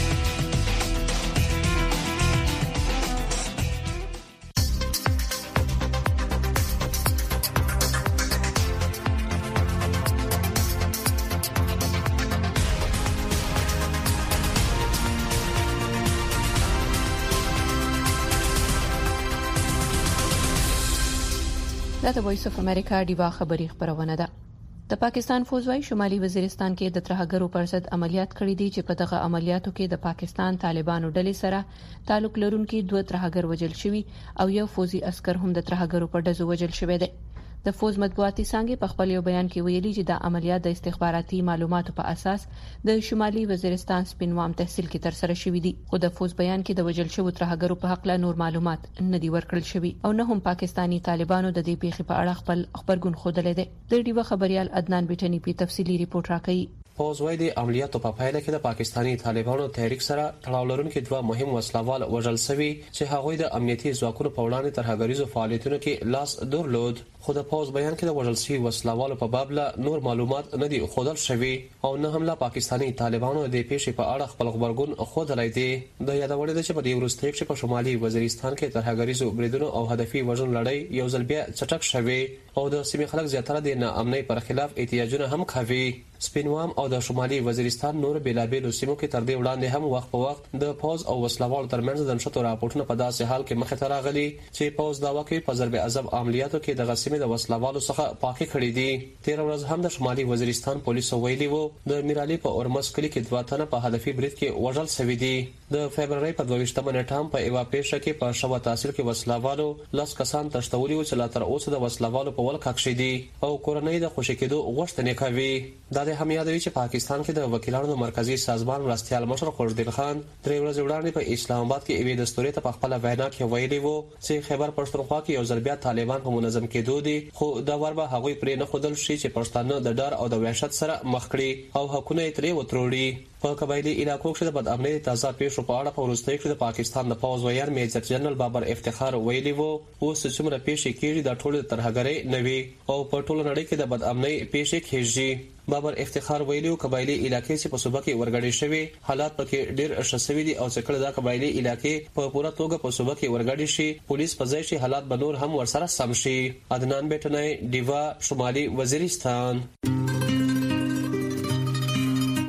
دا د وایس اف امریکا ډیوا خبری خبرونه ده. د پاکستان فوج وايي شمالي وزیرستان کې د ترهګرو پر ضد عملیات کړي دي چې په دغه عملیاتو کې د پاکستان طالبانو ډلې سره تعلق لرونکي دوه ترهګر وژل شوي او یو فوجي عسكر هم د ترهګرو په ډزو وژل شوی دی. د فوج مطبوعاتي څنګه په خپل یو بیان کې ویلي چې د عملیات د استخباراتي معلوماتو په اساس د شمالي وزیرستان سپینوام تحصیل کې تر سره شوې دي. خو د فوج بیان کې د وژل شوو ترهګرو په حق لا نور معلومات نه دي ورکړل شوي او نه هم پاکستانی طالبانو د دې پیښې په اړه خپل خبرګون خوده لیدي. د ډیوا خبريال عدنان بیٹنی په تفصیلی ریپورت راکړي. فوج وايي د عملیاتو په پایله کې د پاکستانی طالبانو تحریک سره تړاو لرونکي دوه مهم وسلوال وژل شوي چې هغوی د امنیتي ځواکونو په وړاندې ترهګریزو فعالیتونو کې لاس درلود. خو د فوج بیان کې د وژل شوي وسلوالو په باب لا نور معلومات نه دي ښودل شوي او نه هم لا پاکستانی طالبانو د پیښې په اړه خپل خبرګون خوده دی. د یادوړې ده چې په دې وروستي کې په شمالي وزیرستان کې ترهګریزو بریدونو او هدفي وژن لړۍ یو ځل بیا چټک شوي او د سیمې خلک زیاتره د ناامنۍ پر خلاف احتجاجونه هم کوي. سپینوام او د شمالي وزیرستان نور بیلابېلو سیمو کې تر دې وړاندې هم وخت په وخت د پوز او وسلوالو ترمنځ د نشټو راپورټونه په داسې حال کې مخه ته راغلي چې پوز داوا کوي په ضرب عذاب عملیاتو کې د غسیمې د وسلوالو څخه پاکي کړې دي. تیر ورځ هم د شمالي وزیرستان پولیسو ویلي وو د میرالي په اورمس کلی کې دوه تنه په هدفي برید کې وژل شوي دي. د فبرवरी په دویشتمه نیټه هم په ایوا پیښه کې په شوا تحصیل کې وسلوالو لاس کسان تشتولي و چې لا تر اوسه د وسلوالو په ول کښې دي او کورنۍ د خوشی کېدو غوښتنې کوي. دا د هم یادوي چې پاکستان کې د وکیلانو مرکزی سازمان مرستيال مشر خوشدل خان درې ورځې وړاندې په اسلام آباد کې ایوې دستوري ته په خپل وینا کې ویلي وو چې خیبر پښتونخوا کې یو ځل بیا طالبان په منظم کېدو دي خو دا ور به هغوی پرې نه خودل شي چې پښتانه د ډار او د وحشت سره مخ کړي او حقونه یې ترې وتروړي. په قبایلی علاقو کې د بد امنۍ تازه پیښو په اړه په وروستۍ کې د پاکستان د پوز ویان میجر جنرال بابر افتخار ویلي وو اوس چې څومره پیښې کېږي د ټولو ترهګرۍ نوي او په ټولو نړۍ کې د بد امنۍ پیښې کېږي. بابر افتخار ویلي قبایلی علاقې چې په صوبه کې ورګړې شوی حالات پکې ډېر شسوي دي او چې کله دا قبایلی علاقې په پوره توګه په صوبه کې ورګړې شي پولیس په ځای شي حالات به نور هم ورسره سم شي. عدنان بیٹنای ډیوا شمالي وزیرستان.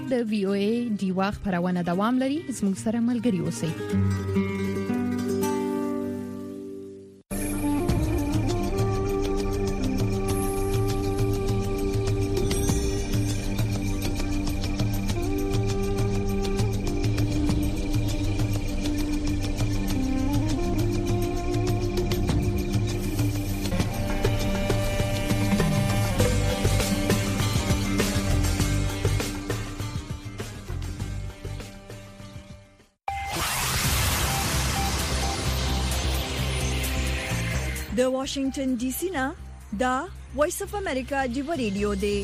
د وی او ای ډیوا خبرونه دوام لري. زموږ سره ملګري اوسئ. د واشنگټن ډي سي نه دا وایس اف امریکا ډیو ریډیو دی.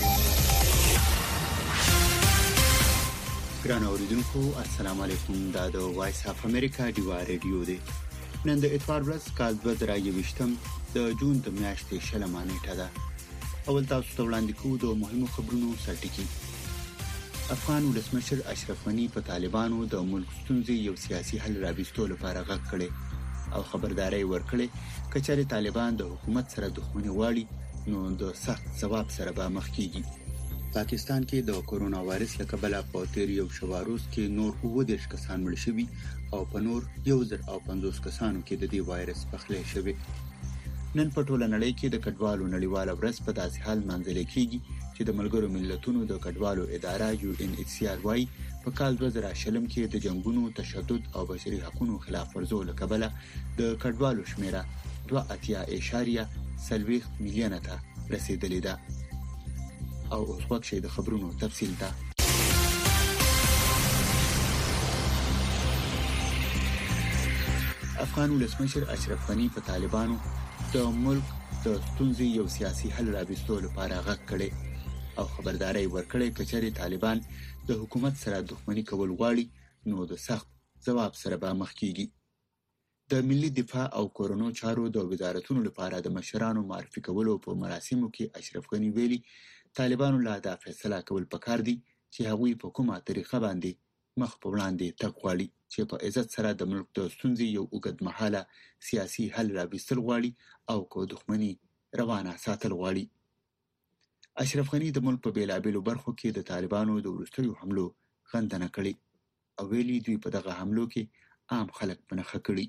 ګران اوریدونکو السلام علیکم. دا د وایس اف امریکا ډیو ریډیو دی. نن د اتوار ورځ کال دوه زره یوویشتم د جون د میاشتې شلمه نیټه ده. اول تاسو ته وړاندې کوو د مهمو خبرونو سرټکی. افغان ولسمشر اشرف غنی په طالبانو د ملک ستونزې یو سیاسي حل راوستلو لپاره غږ کړی او خبرداري ورکړي کچاري طالبان د حکومت سره دښمني واړي نو د سخت ثواب سره به مخ کیږي. پاکستان کې د کورونا وایرس له کبله په تیر یو شواروز کې نور اووه دېرش کسان مړ شوي او په نور یو زر او پنځوس کسانو کې د دې وایرس پخلی شوی. نن په ټوله نړۍ کې د کډوالو نړیواله ورځ په داسې حال منځل کېږي چې د ملګرو ملتونو د کډوالو اداره یو ان ایچ سی آر وايي په کال دوه زره شلم کې د جنگونو تشدد او بشري حقوقو خلاف ورزو له کبله د کډوالو شمیره دوه اتیا اشاریه سلويخ میلیونه ته رسیدلې ده. او اوس وخت شي د خبرونو تفصیل ته. افغان ولسمشر اشرف غنی په طالبانو د ملک د ستونزې یو سیاسي حل راوستلو لپاره غږ کړی او خبرداري ورکړي کچاري طالبان د حکومت سره دښمنی کول غواړي نو د سخت ځواب سره به مخ کیږي. د ملي دفاع او کورونو چارو د وزارتونو لپاره د مشرانو معرفي کولو په مراسمو کې اشرف غنی ویلي طالبانو لا د فیصله کول پکار دي چې هغوی په کومه طریقه باندې مخ په وړاندې تګ غواړي چې په عزت سره د ملک د ستونزې یو اوږدمهاله سیاسي حل راوستل غواړي او کو دښمنی روانه ساتل غواړي. اشرف غنی د ملک په بیلابېلو برخو کې د طالبانو د وروستیو حملو غندنه کړې او ویلي دوی په دغه حملو کې عام خلک په نښه کړي.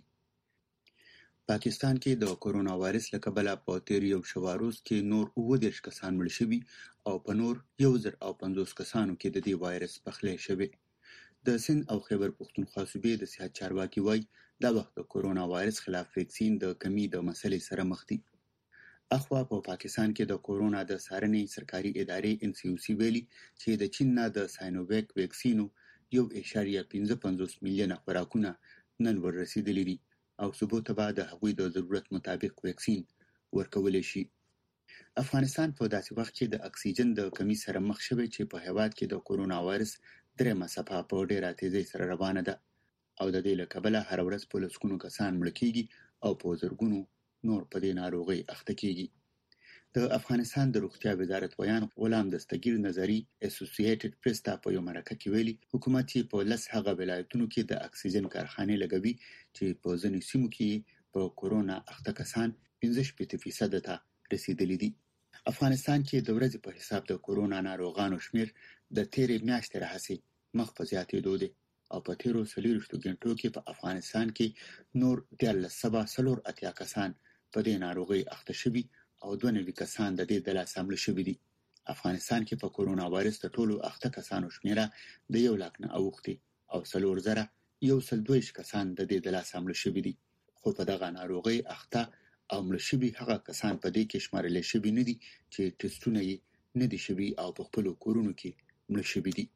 پاکستان کې د کورونا وایرس له کبله په تیر یو شواروز کې نور اووه دېرش کسان مړ شوي او په نور یو زر او پنځوس کسانو کې د دې وایرس پخلی شوی. د سند او خیبر پختونخوا صوبې د صحت چارواکي وایي دا وخت د کورونا وایرس خلاف ویکسین د کمی د مسلې سره مخ دي. اخوا په پاکستان کې د کورونا د څارنې سرکاري ادارې ان سی او سی ویلي چې د چین نه د ساینوویک ویکسینو یو اشاریه پنځه پنځوس میلیونه خوراکونه نن ورسېدلي دي او سبو ته به د هغوی د ضرورت مطابق ویکسین ورکولی شي. افغانستان په داسې وخت کې د اکسیجن د کمی سره مخ شوی چې په هیواد کې د کورونا وایرس درېمه څپه په ډېره تیزۍ سره روانه ده او د دې له کبله هر ورځ په لسګونو کسان مړه کېږي او په زرګونو نور په دې ناروغۍ اخته کېږي. د افغانستان د روغتیا وزارت ویان غلام دستگیر نظری اسوسییټډ پریس ته په یو مرکه کې ویلي حکومت یې په لس هغه ولایتونو کې د اکسیجن کارخانې لګوي چې په ځینو سیمو کې په کورونا اخته کسان پنځه شپېته فیصد ته رسیدلي دي. افغانستان کې د ورځې په حساب د کورونا ناروغانو شمیر د تیرې میاشتې راهیسې مخ په زیاتېدو دی او په تیرو څلوېښتو غنټو کې په افغانستان کې نور دیارلس سوه څلور اتیا کسان په دې ناروغۍ اخته شوي او دوه نوي کسان د دې د لاسه مړه شوي دي. افغانستان کې په کورونا وایرس د ټولو اخته کسانو شمیره د یو لاک نه اوښتې او څلور زره یو سل دوه کسان د دې د لاسه مړه شوي دي. خو په دغه ناروغۍ اخته او مړه شوي هغه کسان په دې کې شمارل شوي نه دي چې ټسټونه یې نه دي شوي او په خپلو کورونو کې مړه شوي دي.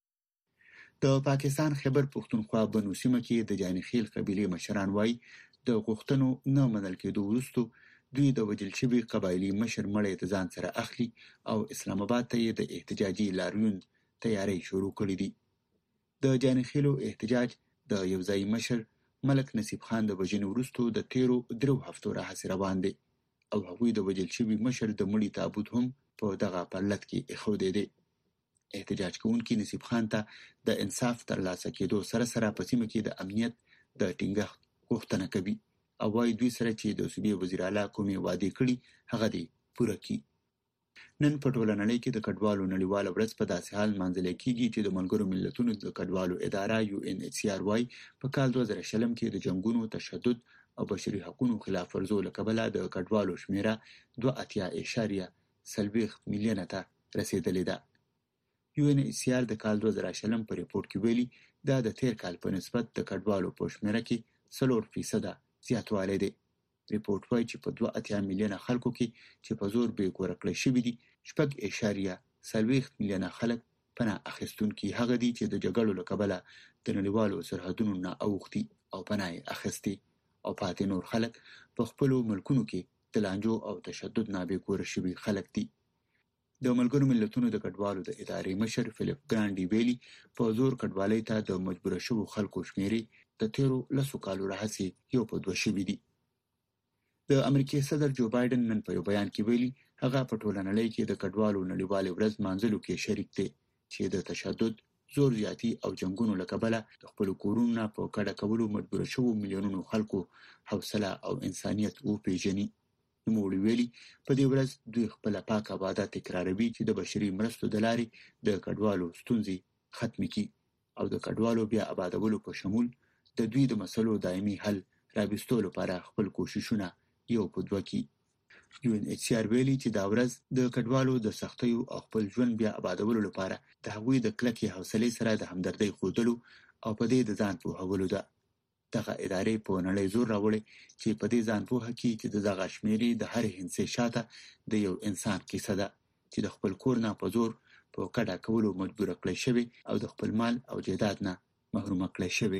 د پاکستان خیبر پختونخوا بنو سیمه کې د جانخیل قبیلې مشران وایي د غوښتنو نه منل کېدو وروسته دوی د وجل شوي قبایلي مشر مړی د ځان سره اخلي او اسلام آباد ته یې د احتجاجي لاریون تیاری شروع کړی دي. د جانخیلو احتجاج د یو ځای مشر ملک نصیب خان د وژنې وروسته د تیرو درو هفتو راهیسې روان دی او هغوی د وژل شوي مشر د مړي تابوت هم په دغه پرلط کې ایښودی دی. احتجاج کوونکي نصیب خان ته د انصاف ترلاسه کېدو سره سره په سیمه کې د امنیت د ټینګښت غوښتنه کوي او وايي دوی سره چې د صوبې وزیر اعلی کومې وعدې کړي هغه دې پوره کړي. نن په ټوله نړۍ کې د کډوالو نړیواله ورځ په داسې حال لمانځل کېږي چې د ملګرو ملتونو د کډوالو اداره یو ان ایچ سی آر وايي په کال دوه زره شلم کې د جنگونو، تشدد او بشري حقوقو خلاف ورزو له کبله د کډوالو شمیره دوه اتیا اعشاریه څلوېښت میلیونه ته رسیدلې ده. یو ان ایچ سی آر د کال دوه زره شلم په ریپورت کې ویلي دا د تیر کال په نسبت د کډوالو په شمیره کې څلور فیصده زیاتوالی دی. ریپورت وایي چې په دوه اتیا میلیونه خلکو کې چې په زور بې کوره کړی شوي دي، شپږ اعشاریه څلوېښت میلیونه خلک پناه اخیستونکي هغه دي چې د جګړو له کبله د نړیوالو سرحدونو نه اوښتي او پناه یې اخیستې، او پاتې نور خلک په خپلو ملکونو کې د لانجو او تشدد نه بې کوره شوي خلک دي. د ملګرو ملتونو د کډوالو د ادارې مشر فلیپ ګرانډي ویلي په زور کډوالۍ ته د مجبوره شوو خلکو شمیرې د تیرو لسو کالو راهیسې یو په دوه شوي دي. د امریکای صدر جو بایدن نن په یو بیان کې ویلي هغه په ټوله نړۍ کې د کډوالو نړیوالې ورځ لمانځلو کې شریک دی چې د تشدد، زور زیاتی او جنگونو له کبله د خپلو کورونو نه په کډه کولو مجبوره شوو میلیونونو خلکو حوصله او انسانیت وپېژني. نوموړي ویلي په دې ورځ دوی خپله پاکه وعده تکراروي چې د بشري مرستو د لارې د کډوالو ستونزې ختمې کړي او د کډوالو بیا آبادولو په شمول د دوی د مسلو دایمي حل راوستلو لپاره خپل کوششونه یو په دوه کړي. یو ان ایچ سی آر ویلي چې دا ورځ د کډوالو د سختیو او خپل ژوند بیا آبادولو لپاره د هغوی د کلکې حوصلې سره د همدردۍ ښودلو او په دې د ځان پوهولو ده. دغه ادارې په نړۍ زور راوړی چې په دې ځان پوهه کړي چې د دغه شمیرې د هرې هندسې شاته د یو انسان کیسه ده چې د خپل کور نه په زور په کډه کولو مجبوره کړی شوی او د خپل مال او جایداد نه محرومه کړی شوی.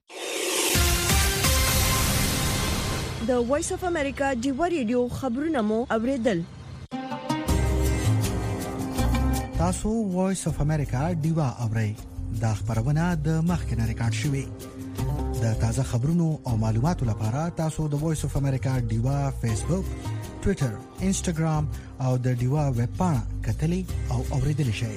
د وایس اف امریکا ډیوا ریډیو خبرونه مو اوریدل. تاسو وایس اف امریکا ډیوا اورئ. دا خبرونه د مخکنه ریکارډ شوی. د تازه خبرونو او معلوماتو لپاره تاسو د وایس اف امریکا ډیوا فیسبوک، ټوئیټر، انسټاګرام او د ډیوا ویب پاڼه کتلی او اوریدلی شئ.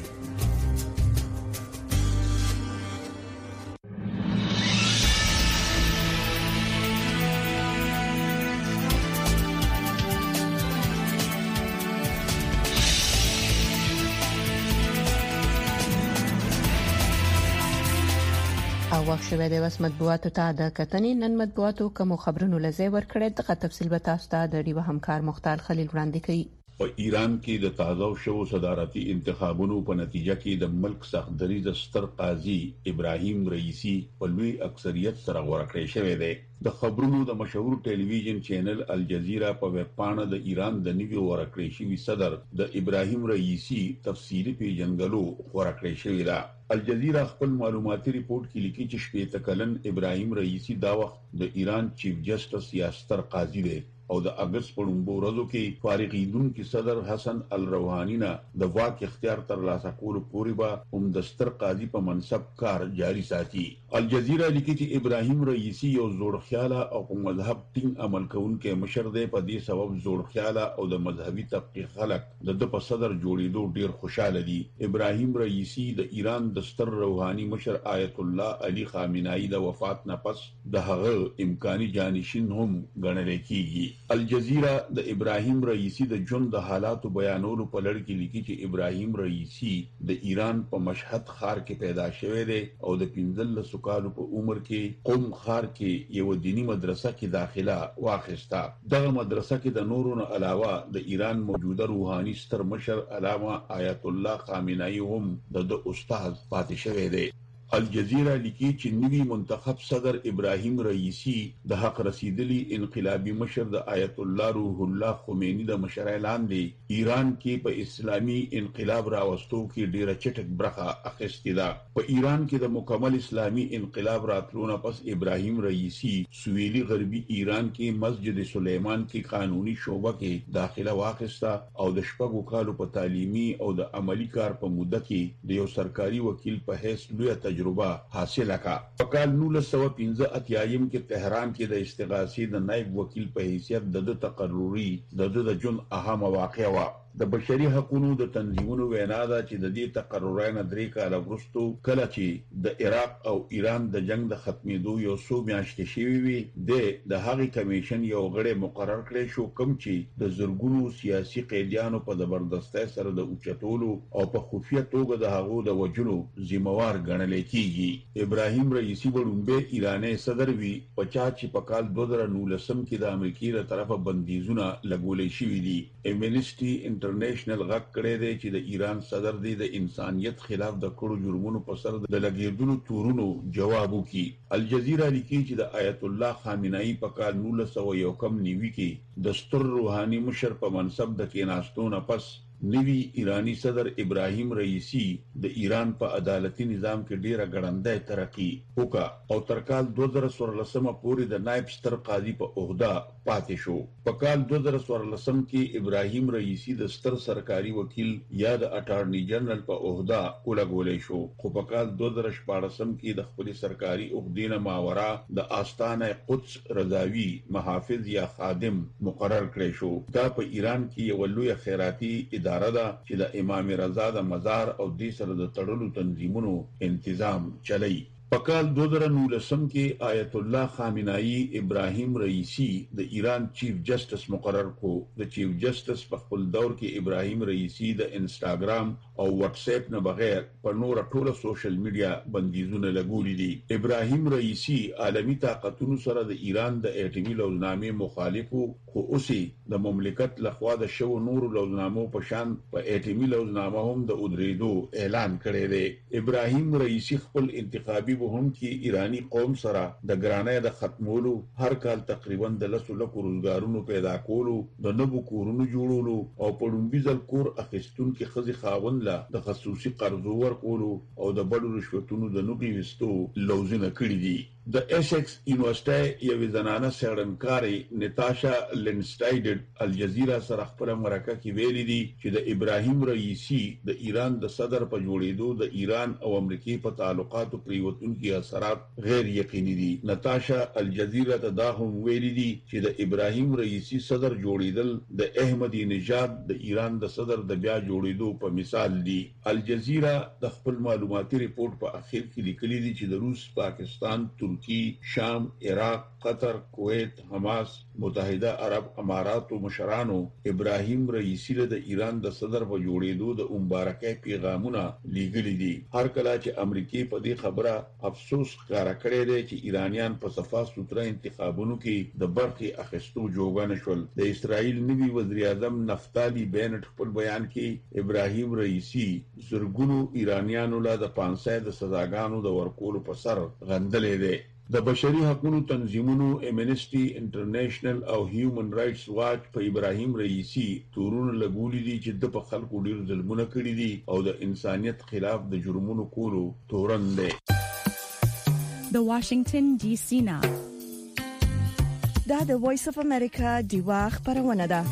وخت شوه د وس مطبوعاتو ته د کتنې نن مطبوعاتو کوم خبرونو لزی ورکړی دغه تفصیل به تاسو ته د ډیوه همکار مختار خلیل وړاندې کړي. په ایران کې د تازه شوو صدارتي انتخابونو په نتیجه کې د ملک سختدریز ستر قاضي ابراهیم رئیسی په لوی اکثریت سره غوړه کړی شوی دی. د خبرونو د مشهور ټلویزیون چینل الجزیره په ویب پاڼه د ایران د نیوی غوړه کړی شوی صدر د ابراهیم رئیسی تفصیلی پیژنګلو غوړه کړی شوی دی. الجزیره خپل معلوماتي ریپورت کې لیکي چې شپږ کلن ابراهیم رئیسی دا وخت د ایران چیف جسټس یا ستر قاضي دی او د اگست په لومړو ورځو کې فارغیدونکو صدر حسن الروحانی نه د واک اختیار تر لاسه کولو پورې به هم د ستر قاضي په منصب کار جاري ساتي. الجزیره لیکي چې ابراهیم رئیسی یو زوړ خیاله او په مذهب ټینګ عمل کوونکی مشر دی. په دې سبب زوړ خیاله او د مذهبي طبقه خلک د د په صدر جوړېدو ډیر خوشاله دي. ابراهیم رئیسی د ایران د ستر روحاني مشر آیت الله علي خامنه‌ای د وفات نه پس د هغه امکاني جانشین هم ګڼل کیږي. الجزیره د ابراهیم رئیسی د ژوند د حالاتو بیانولو په لړ کې لیکي چې ابراهیم رئیسی د ایران په مشهد ښار کې پیدا شوی دی او د پنځلس کالو په عمر کې قم ښار کې یو دینی مدرسه کې داخله واخیسته. دغه مدرسه کې د نورو نه علاوه د ایران موجوده روحاني ستر مشر علامه آیت الله خامنه‌ای هم د استاد پاتې شوی دی. الجزیره لیکي چې نوی منتخب صدر ابراهیم رئیسی د حق رسیدلی انقلابی مشر د آیت الله روح الله خمینی د مشرۍ لاندې ایران کې په اسلامي انقلاب راوستو کې ډیره چټک برخه اخیستې ده. په ایران کې د مکمل اسلامي انقلاب راتلونه پس ابراهیم رئیسی سویلي غربي ایران کې مسجد سلیمان کې قانوني شعبه کې داخله واخیسته او د شپږو کالو په تعلیمي او د عملی کار په موده کې د یو سرکاري وکیل په حیث لوی تجربه حاصله کا. په کال نولس سوه پنځه اتیا کې تهران کې د استغاثې د نائب وکیل په حیثیت د تقرری د د جون اهم واقعه و. د بشري حقوقو د تنظیمونو وینا ده چې د دې تقررانه درې کاله وروسته کله چې د عراق او ایران د جنگ د ختمېدو یو څو میاشتې شوي وي د هغې کمیشن یو غړی مقرر کړی شو کوم چې د زرګونو سیاسي قیدیانو په زبردستۍ سره د اوچتولو او په خفیه توګه د هغو د وجلو ذمہوار ګڼل کیږي. ابراهیم رئیسی وړومبی ایرانی صدر وی په چا چې په کال دوه زره نولسم کې د امریکای له طرفه بندیزونه لګولې شوي دي. امنیسټي انټرنیشنل غږ کړی دی چې د ایران صدر دی د انسانیت خلاف د کړو جرمونو په سر د لګېدلو تورونو جواب وکړي. الجزیره لیکي چې د آیت الله خامنه‌ای په کال نولس سوه یو کم نیوي کې د ستر روحاني مشر په منصب د کېناستو نه پس نوی ایرانی صدر ابراهیم رئیسی د ایران په عدالتي نظام کې ډیره ګړندۍ ترقی وکړه او تر کال دوه زره څوارلسم پورې د نائب ستر قاضي په عہده پاتې شو. په کال دوه زره څوارلسم کې ابراهیم رئیسی د ستر سرکاري وکیل یا د اټارنی جنرال په عہده ولګولې شو، خو په کال دوه زره شپاړسم کې د خپل سرکاري عہدې نه ماورا د آستانه قدس رضاوی محافظ یا خادم مقرر کړی شو. دا په ایران کې یو لوی خیراتي اداره ده چې د امام رضا د مزار او دې سره د تړلو تنظیمونو تنظیم چلی. په کال دوه زره نولسم کې آیت الله خامنه‌ای ابراهیم رئیسی د ایران چیف جسټس مقرر کو. د چیف جسټس په خپل دور کې ابراهیم رئیسی د انسټاګرام او واتس اپ نه بغیر په نور ټوله سوشل میډیا بندیزونه لګولې دي. ابراهیم رئیسی عالمی طاقتونو سره د ایران د اټومي لوزنامې مخالفو، خو اوسې د مملکت لخوا د شو نور لوزنامو په شان په اټومي لوزنامه هم د ودریدو اعلان کړی دی. ابراهیم رئیسی خپل انتخابي هم کې ایرانی قوم سره د ګرانۍ د ختمولو، هر کال تقریبا د لسو لکو روزګارونو پیدا کولو، د نوو کورونو جوړولو او په لومړي ځل کور اخیستونکو ښځې خاوند له د خصوصي قرضو ورکولو او د بډو رشوتونو د نوګي وستو لوزونه کړي دي. د ایسکس یونیورسيټي یوه زنانه څېړنکارې نتاشا لینسټایډ الجزیره سره خپل مرکه کې ویلي دي چې د ابراهیم رئیسی د ایران د صدر په جوړېدو د ایران او امریکای په تعلقاتو پریوتونکي اثرات غیر یقیني دي. نتاشا الجزیره ته دا هم ویلي دي چې د ابراهیم رئیسی صدر جوړېدل د احمدی نژاد د ایران د صدر د بیا جوړېدو په مثال دي. الجزیره د خپل معلوماتي ریپورت په اخر کې لیکلي دي چې د روس، پاکستان، ترکی، شام، عراق، قطر، کویت، حماس، متحده عرب اماراتو مشرانو ابراهیم رئیسی له د ایران د صدر په جوړېدو د مبارکۍ پیغامونه لیږلي دي. هر کله چې امریکای په دې خبره افسوس ښکاره کړی دی چې ایرانیان په صفا سوتره انتخابونو کې د برخې اخیستو جوګه نه شول. د اسرائیل نوي وزیر اعظم نفتالي بینټ خپل بیان کې ابراهیم رئیسی زرګونو ایرانیانو له د پانسۍ د سزاګانو د ورکولو په سر غندلې دی. د بشري حقوقو تنظیمونو امنیسټي انټرنیشنل او هیومن رائټس واچ په ابراهیم رئیسی تورونه لګولې دي چې د په خلکو ډیر ظلمونه کړي دي او د انسانیت خلاف د جرمونو کولو تورن دی. د واشنگټن ډي سي نا دا د وایس اف امریکا دیوا خبرونه ده.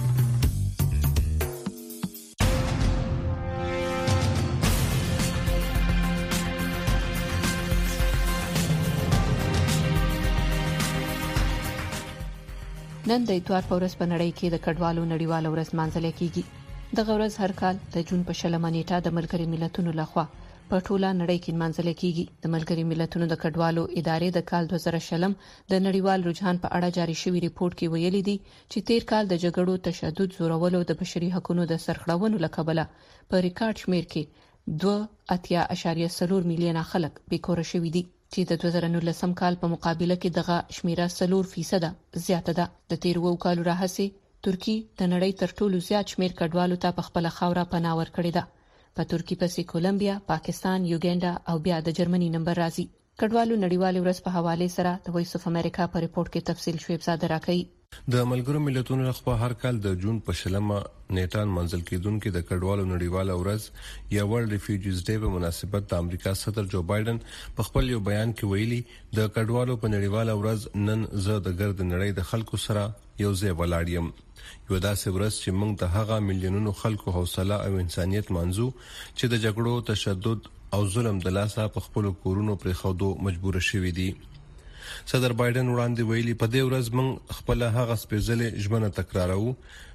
نن د اتوار په ورځ په نړۍ کې د کډوالو نړیواله ورځ مانځل کیږي. د ورځ هر کال د جون په شلمه نیټه د ملګری ملتونو لخوا په ټوله نړۍ کې مانځل کیږي. د ملګری ملتونو د کډوالو ادارې د کال دوه زره شلم د نړیوال رجحان په اړه جاری شوی ریپورت کې ویلي دي چې تیر کال د جګړو، تشدد، زورولو د بشري حقوقو د سرخړونو لکبله په ریکارډ شمیر کې دوه اتیا اشاریه څلور میلیونه خلک بیکاره شوي دي چې د دوه زره نولسم کال په مقابله کې دغه شمیره څلور فیصد زیاته ده. د تیر وو کالو راهیسې ترکی د نړۍ تر ټولو زیات شمیر کډوالو ته په خپل خاوره پناه ورکړې ده. په ترکی پسې کولمبیا، پاکستان، یوګینډا او بیا د جرمني نمبر راځي. کډوالو نړیوال ورځ په حواله سره د وایس اف امریکا په ریپورت کې تفصیل شوی بزاده راکړي. د ملګرو ملتونو لخوا هر کال د جون په شلمه نیټه منځل کېدونکو د کډوالو نړیواله ورځ یا ورلد ریفیوجیز ډے په مناسبت د امریکا صدر جو بایدن په خپل یو بیان کې ویلي د کډوالو په نړیواله ورځ نن زه د ګرد نړۍ د خلکو سره یو ځای ولاړ یم. یو داسې ورځ چې موږ د هغه میلیونونو خلکو حوصله او انسانيت مانځو چې د جګړو، تشدد او ظلم د لاسه په خپل کورونو پرې خودو مجبور شوي دي. صدر بایدن وړاندې ویلي په دې ورځ موږ خپل هغه سپېڅلې ژمنه تکرارو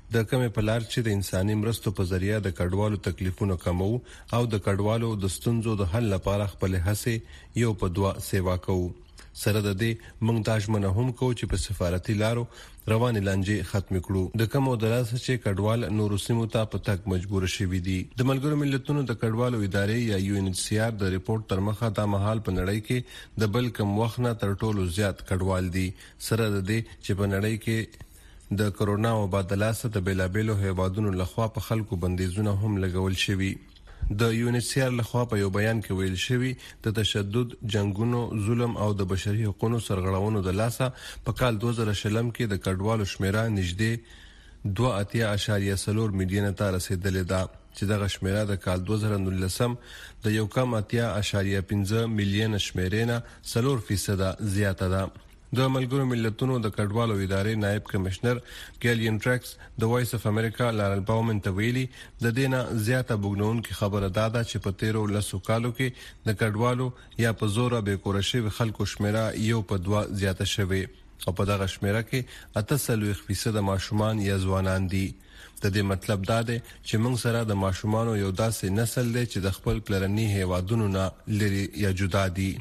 د کمې پلار چې د انساني مرستو په ذریعہ د کډوالو تکلیفونو کمو او د کډوالو د ستونزو د حل لپاره خپل هڅې یو په دوا سیوا کوو. سره د دې موږ دا ژمنه هم کوو چې په سفارتي لارو روانې لانجې ختم کړو. د کومو دلاسه چې کډوال نورو سیمو ته په تک مجبور شوي دي. د ملګرو ملتونو د کډوالو ادارې یا یو ان ایچ سی آر د ریپورت تر مخه دا مهال په نړۍ کې د بل کم وخت نه تر ټولو زیات کډوال دي. سره د دې چې په نړۍ کې د کرونا وبادلاسه د بیلابېلو هیوادونو لخوا په خلکو بندیزونه هم لګول شوي. د یو ان ایچ سی آر لخوا په یو بیان کې ویل شوی د تشدد، جنگونو، ظلم او د بشري حقوقو سرغړونو د لاسه په کال دوه زره شلم کې د کډوالو شمیره نږدې دوه اتیا اعشاریه څلور میلیونه ته رسیدلې ده چې دغه شمیره د کال دوه زره نولسم د یو کم اتیا اعشاریه پنځه میلیونه شمیرې نه څلور فیصده زیاته ده. د ملګرو ملتونو د کډوالو ادارې نائب کمشنر ګیلین ټریکس د وایس اف امریکا لارل باومن ته ویلي د دینه زیاته بوګنونکو خبره داده چې په تیرو لسو کالو کې د کډوالو یا په زور به کورشي خلکو شمیره یو په دوا زیاته شوه او په دغه شمیره کې اته سلوي فیصد ماشومان یا ځوانان دي. د دې مطلب دا دی چې موږ سره د ماشومان یو داسې نسل دی چې د خپل پلرني هیوادونو نه لري یا جدا دي.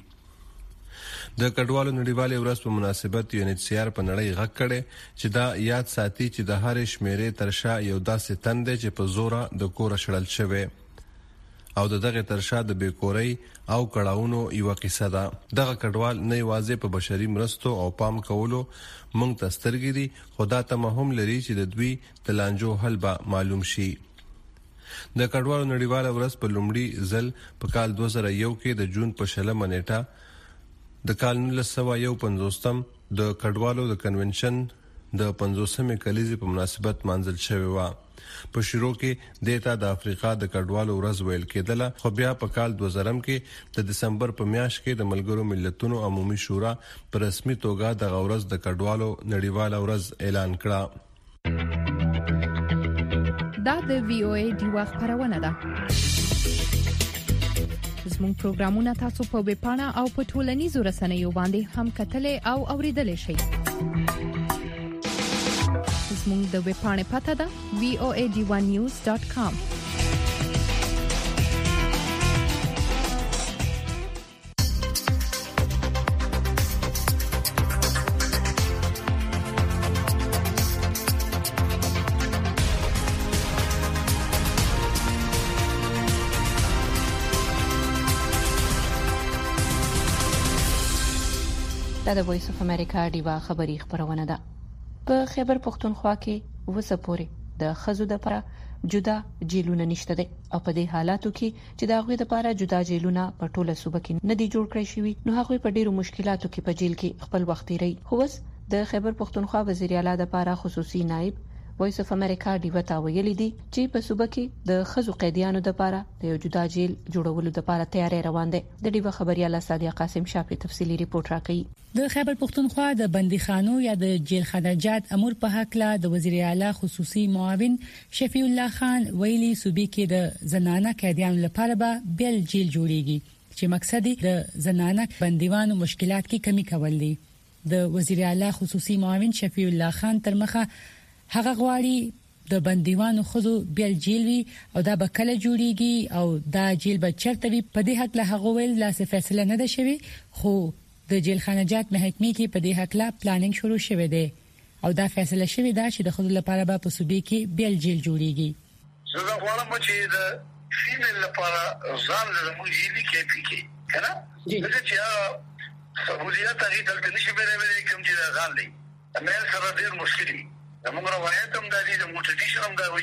د کډوالو نړیوالې ورځ په مناسبت یو ان ایچ سی آر په نړۍ غږ کړي چې دا یاد ساتي چې د هر شمیرې ترشا یو داسې تند دی چې په زوره د کور شړل شوی او د دغه ترشا د بیکوري او کړهونو یو قصه ده. دغه کډوال نه واځي په بشري مرستو او پام کولو مونږ ته سترګې دي، خدا ته مهم لري چې د دوی تلانجو حل به معلوم شي. د کډوالو نړیواله ورځ په لومړي ځل په کال دوه زره یو کې د جون په شلمه نیټه د کال نولس سوه یو پنځوستم د کډوالو د کنونشن د پنځوسمې کلیزې په مناسبت مانځل شوی و. په شروع کې دیتا د افریقا د کډوالو ورځ ویل کېدله، خو بیا په کال دوه زرم کې د دسمبر په میاشت کې د ملګرو ملتونو عمومي شورا په رسمي توګه د ورځ د کډوالو نړیواله ورځ اعلان کړه. دا د وی او ای ډیوا خبرونه ده. زموږ پروګرامونه تاسو په ویب پاڼه او په ټولنیزو رسنیو باندې هم کتلای او اوریدلای شئ. زموږ د ویب پاڼې پته ده وی او ای ډی ون نیوز ډاټ کام. دا د وایس اف امریکا ډیوا خبری خبرونه ده. په خیبر پختونخوا کې وسپوري د خزو د لپاره جدا جیلونه نشته دي او په دې حالاتو کې چې دا غوي د لپاره جدا جیلونه په ټوله صوبه کې نه دي جوړ کړی شوی، نو هغه په ډیرو مشکلاتو کې په جیل کې خپل وخت لري. خو بس د خیبر پختونخوا وزیر اعلی د لپاره خصوصي نائب وایس اف امریکا ډیوا ته ویلي دي چې په صوبه کې د خزو قیدیانو د لپاره د یو جدا جیل جوړولو د لپاره تیاری روان دي. د ډیوا خبرياله صادق قاسم شافي تفصيلي ریپورت راکړي. د خیبر پختونخوا د بندیخانو یا د جیل خداجات امور په حق لا د وزیر اعلی خصوصي معاون شفیع الله خان ویلي صوبې کې د زنانه قیدیانو لپاره به بیل جیل جوړیږي چې مقصد د زنانه بندیوانو مشکلات کې کمی کول دي. د وزیر اعلی خصوصي معاون شفیع الله خان تر مخه هغه غواړي د بندیوانو خزو بیل جیل وي او دا به کله جوړیږي او دا جیل به چرته وي. په دې حق له هغه ویل لا څه فیصله نه ده شوی، خو د جیل خانجات محکمې کې په دې حق لا پلانینګ شروع شوی دی او دا فیصله شوی دا چې د خزو لپاره به په صوبې کې بیل جیل جوړیږي. زه دا غواړم چې د فیمیل لپاره ځان زموږ جیل کې پکې کنه دغه چې سہولیت هغه دلته نشي بیرې کوم چې ځان دی امیر سره ډیر مشکل دی. موږ روایت هم د دې د موټیشن هم دا وایي.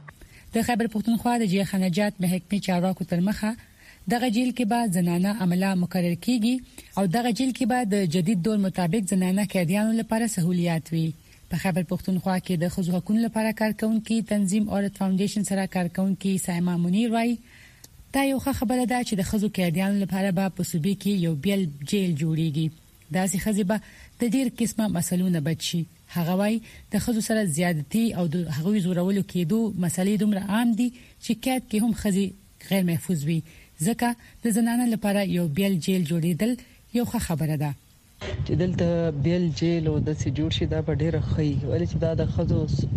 د خیبر پختونخوا د جیل خانجات محکمې چارواکو تر مخه دغه جیل کې به زنانه عمله مقرر کیږي او دغه جیل کې به د جدید دور مطابق زنانه قیدیانو لپاره سہولیات وي. په خیبر پختونخوا کې د خزو حقوقو لپاره کارکونکو تنظیم اورت فاونډیشن سره کارکونکو سایما منیر وايي دا یو خبره ده چې د خزو قیدیانو لپاره به په صوبې کې یو بیل جیل جوړیږي. دا سي خزيبه د ډیر قسمه مسلونه بچي. هغه وايي د خزو سره زیادتی او د هغوی زورولو کېدو مسلې دومره عام دي چې کېد کې هم خزي غیر محفوظ وي. ځکه د زنانه لپاره یو بیل جیل جوړیدل یو ښه خبره ده. چې دلته بیل جیل او د سي جوړ شي دا په ډیره خي ولې چې دا د خزو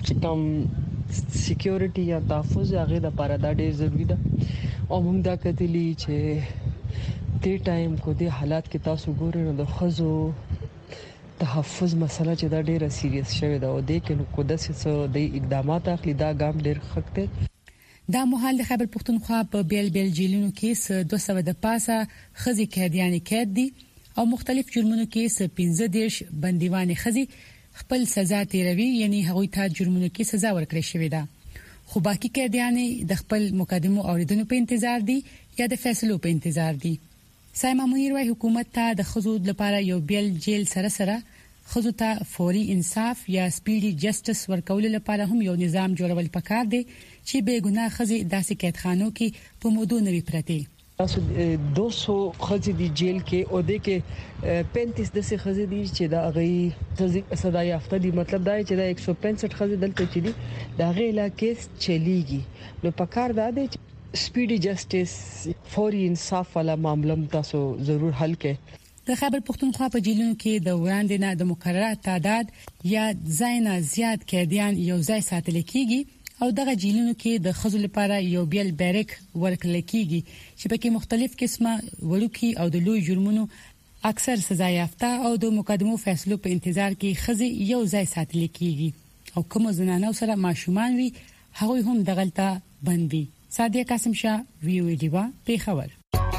چې کوم سکیورټي یا تحفظ هغه د لپاره دا ډېر ضروری ده او موږ دا کتلی چې دې ټایم کو دې حالات کې تاسو ګورئ نو د خزو تحفظ مسله چې دا ډېره سیریس شوې ده او دې کې نو کو د څه د اقدامات اخلي دا ګام ډېر خک دی. دا مهال د خیبر پختونخوا په بیل بیل جیلونو کې دوه سوه د پاسه خزي قیدیان قید دي او مختلف جرمونو کې پنځه دیش بندیوان خزي خپل سزا تیروي، یعنی هغوی ته جرمونو کې سزا ورکړې شوې ده، خو باقي قیدیان د خپل مقدمو اوریدونکو په انتظار دي یا د فیصلو په انتظار دي. سایما منیر وايي حکومت ته د خزو لپاره یو بیل جیل سره سره خزو ته فوري انصاف یا سپیډي جسټس ورکول لپاره هم یو نظام جوړول پکار دی چې بے ګناه خزي داسې قیدخانو کې په مودو نوي پرته. تاسو دو سو خزي دی جیل کې او د کې پینتیس د سه خزي دی چې دا غي صدا یافته دي، مطلب دا چې دا ایک سو پنځه خزي دلته چې دي دا غي علاقې چلیږي نو پکار دا دی سپیډي جسټس فوري انصاف والا معاملې تاسو ضرور حل کړئ. د خیبر پختونخوا په جیلونو کې د وړاندې نه د مقرره تعداد یا ځاینا زیات قیدیان یو ځای ساتل کیږي او دغه جیلونو کې د خزو لپاره یو بیل بیرک ورکړل کیږي چې پکې مختلف قسمه وړوکی او د لوی جرمونو اکثر سزا یافته او د مقدمو فیصلو په انتظار کې خزي یو ځای ساتل کیږي او کوم زنانه سره ماشومان وي هغه هم دغلطه بندي. سادیه قاسم شاه وی او دیوا پیښور.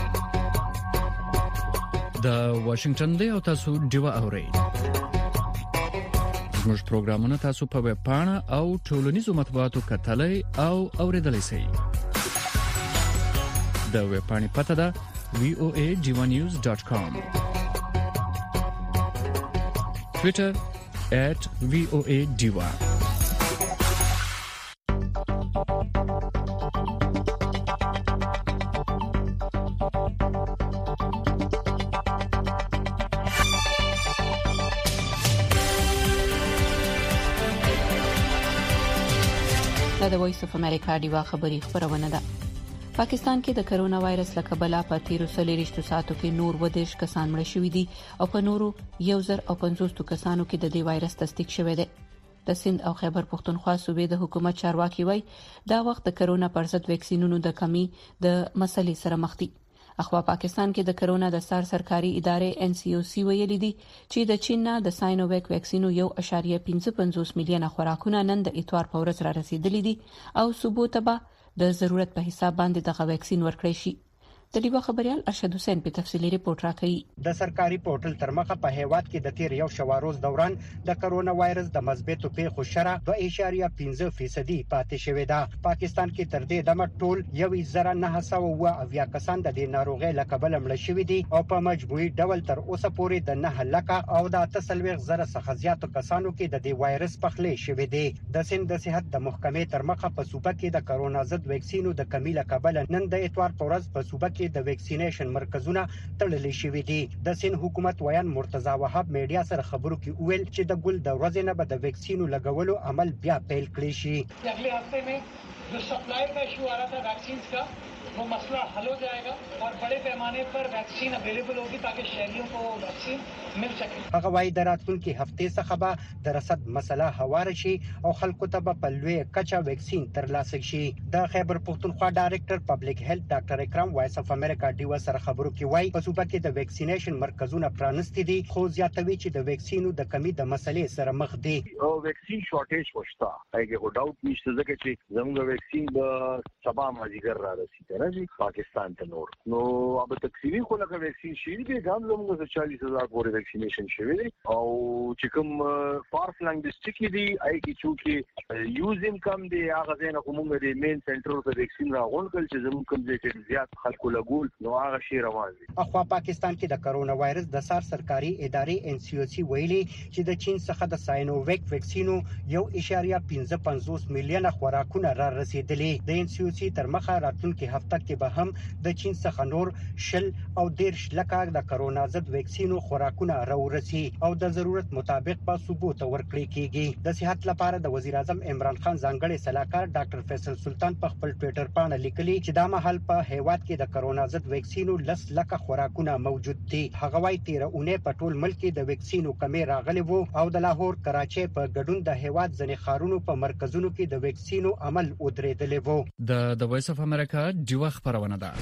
د واشنگټن دی او تاسو دیوا اورئ. زموږ پروګرامونه تاسو په ویب پاڼه او ټولنیزو مطبوعاتو کتلای او اوریدلای شئ. د ویب پاڼې پته ده وی او ای ډیوا نیوز ډاټ کام، ټوئیټر ایٹ وی او ای ډیوا. د وایس اف امریکا دیوا خبری خبرونه ده. پاکستان کې د کرونا وایرس له کبله په تیرو سلیریشتو ساعتو کې نور ودیش کسان مړ شوي دي او په نورو یو زر او پنځوس کسانو کې د دې وایرس تصدیق شوی دی. د سند او خیبر پختونخوا صوبې د حکومت چارواکي وایي دا وخت د کرونا پر ضد ویکسینونو د کمی د مسلې سره مخ دي. اخوا پاکستان کې د کرونا د سار سرکاري ادارې ان سی او سی ویلي دي چې د چین نه د ساينوویک ویکسینو یو اشاریه پنځه پنځوس میلیونه خوراکونه نن د اتوار په ورځ را رسیدلي دي او صوبو ته به د ضرورت په حساب باندې دغه ویکسین ورکړي شي. د دیوا خبريال ارشد حسین په تفصیلی ریپورت راکړي. د سرکاري پورټل تر مخه په هیواد کې د تیر یو شواروز دوران د کرونا وایرس د مثبتو پیښو شره دوه اشاریه پنځه فیصدي پاتې شوې ده. پاکستان کې تر دې دمه ټول یو زر نه سوه اویا کسان د دې ناروغي له کبله مړ شوي دي او په مجموعي ډول تر اوسه پورې د نه لکه او د تسلويغ زره څخه زیاتو کسانو کې د دې وایرس پخلې شوې دي. د سند د صحت د محکمې تر مخه په صوبه کې د کرونا ضد ویکسینو د کمی له کبله نن د اتوار په ورځ په صوبه کې د ویکسینیشن مرکزونه تړلې شوي دي. د سین حکومت ویان مرتضی وهاب میډیا سره خبرو کې ویل چې د ګل د ورځې نه به د ویکسینو لګولو عمل بیا پیل کړی شي. اگلے ہفتے میں جو سپلائی کا ایشو آ رہا تھا ویکسینز کا وہ مسئلہ حل ہو جائے گا اور بڑے پیمانے پر ویکسین اویلیبل ہوگی تاکہ شہریوں کو ویکسین مل سکے. هغه وايي د راتلونکي هفته څخه به د رصد مسله هواره شي او خلکو ته به په لوی کچه ویکسین ترلاسه شي. د خیبر پختونخوا ډایریکټر پبلک هیلث ډاکټر اکرام وایس اف امریکا ډیوا سره خبرو کې وایي په صوبه کې د ویکسینیشن مرکزونه پرانستي دي خو زیاتوي چې د ویکسینو د کمی د مسلې سره مخ دي. او ویکسین شورټیج وشته هغه کو ډاوټ نشته ځکه چې زموږ ویکسین د سبا مازیګر را رسیدي راځي پاکستان ته نور نو اب تقسیمی خو لکه ویکسین شي دي ګام زموږ د چالیس هزار پورې ویکسینیشن شوی دی او چې کوم فار فلنګ ډسټریکټ دی آی کی چې یوز انکم دی هغه زنه کومه د مین سنټر ته ویکسین راغون کول چې زموږ کوم ځای کې زیات خلکو لګول نو هغه شی روان دي. اخوا پاکستان کې د کرونا وایرس د سار سرکاري ادارې ان سی او سی ویلي چې د چین څخه د ساينوویک ویکسینو یو اشاریه پنځه پنځوس میلیونه خوراکونه را رسیدلي. د ان سی او سی تر مخه راتلونکي هفته کې به هم د چین څخه نور شل او دیرش لکه د کرونا ضد ویکسینو خوراکونه راورسي او د ضرورت مطابق په ثبوت ورکړي کیږي. د صحت لپاره د وزیر اعظم عمران خان ځانګړي سلاکار ډاکټر فیصل سلطان په خپل ټوئیټر باندې لیکلي چې دا مهال په هیواد کې د کرونا ضد ویکسینو لس لکه خوراکونه موجود دي. هغه وايي تیر اونۍ په ټول ملک کې د ویکسینو کمی راغلي وو او د لاهور کراچۍ په ګډون د هیواد ځنې ښارونو په مرکزونو کې د ویکسینو عمل ودرېدلی وو. د د وایس اف امریکا ډیوه خبرونه ده.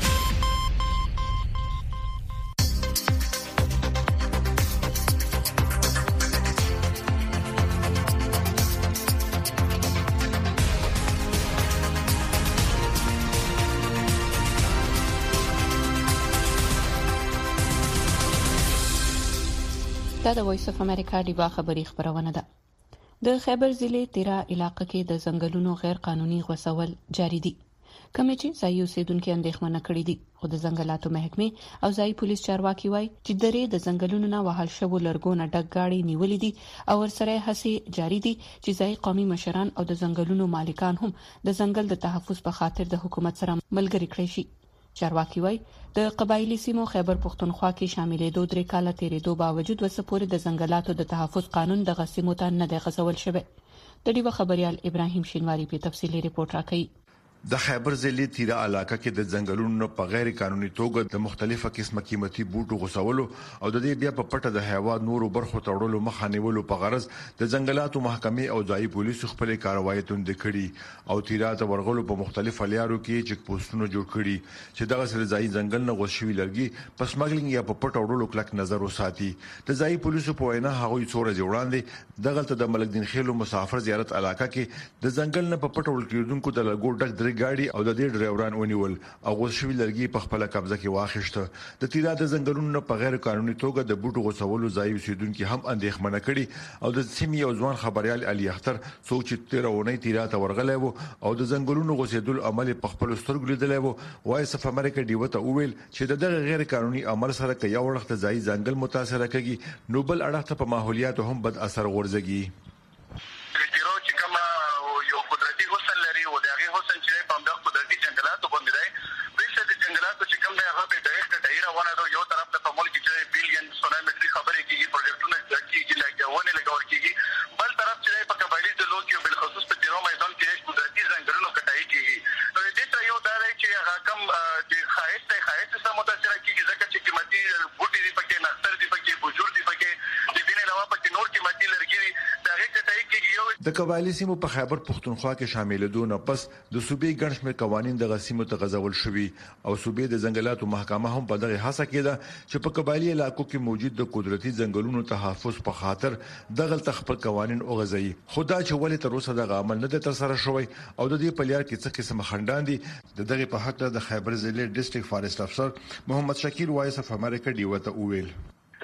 دا د وایس اف امریکا ډیوه خبری خبرونه ده. د خیبر ضلع تیرا علاقې کې د ځنګلونو غیر قانوني غوڅول جاری دي. کومې چې ځایي اوسیدونکو اندېښمنه کړې دي. خو د ځنګلاتو محکمې او ځایي پولیس چارواکي وایي چې درې د ځنګلونو نه وهل شوو لرګونه ډک گاډي نیولې دي او ورسره هڅې جاری دي چې ځایي قومي مشران او د ځنګلونو مالکان هم د ځنګل د تحفظ په خاطر د حکومت سره ملګری کړي شي. چارواکي وایي د قبایلی سیمو خیبر پښتونخوا کې شاملېدو درې کاله تیرېدو باوجود وسپورې د ځنګلاتو د تحفظ قانون د غسیمو ته نه دی غځول شوی. د ډیوه خبريال ابراهیم شینواری په تفصیلي ریپورت راکړي. د خیبر ضلع تیرا علاقه کې د ځنګلونو په غیر قانوني توګه د مختلفه قسمه قیمتي بوټو غوڅولو او د دې بیا په پټه د هیواد نورو برخو تړلو مخه نیولو په غرض د ځنګلاتو محکمې او ځایي پولیسو خپل کاروایی توند کړي او تیرا ته ورغلو په مختلفو لیارو کې چک پوسټونو جوړ کړي چې دغه سره ځایي ځنګل نه غوښ شوی لرګي په سمګلینګ یا په پټ وړلو کلک نظر وساتي. د ځایي پولیسو په وینا هغه یې څوره وړاندې دغه د ملک دین خیلو مسافر زیارت علاقه کې د ځنګل نه په پټ وړل کېدونکو د لګور ډک درې گاډي او د دې ډرایوران ونیول او غوښ شوی لرګي په خپل قبضه کې واخیسته. د تیرا د ځنګلونو په غیر قانوني توګه د بوټو غوڅولو ځای اوسیدونکو هم اندېښمنه کړي او د سیمې یو ځوان خبريال علي اختر څوک چې تیرونه تیرا ته ورغلی وو او د ځنګلونو غوڅېدل عمل په خپل سترګو لیدلی وو. وایس اف امریکا ډیوه ته وویل چې دغه غیر قانوني عمل سره کې یو وخت ځای ځنګل متاثر کیږي نو بل اړخ ته په ماحولیات هم بد اثر غورځي. د قبایلی سیمو په خیبر پښتونخوا کې شاملېدو نه پس د صوبې ګڼشمیر قوانين د غسیمو ته غځول شوي او صوبې د ځنګلاتو محکمه هم په دغه هڅه کې ده چې په قبایلی علاقو کې موجود د قدرتي ځنګلونو تحفظ په خاطر دغه تخپل قوانين اوغځي. خدا چې ولې تر اوسه دغه عمل نه تر سره شوی او د دې په لیار کې څه قسم خندان دي. د دغه په حق د خیبر ضلع ډیسټریکټ فارست افسر محمد شکیل وایس اف امریکا ډیوه ته وویل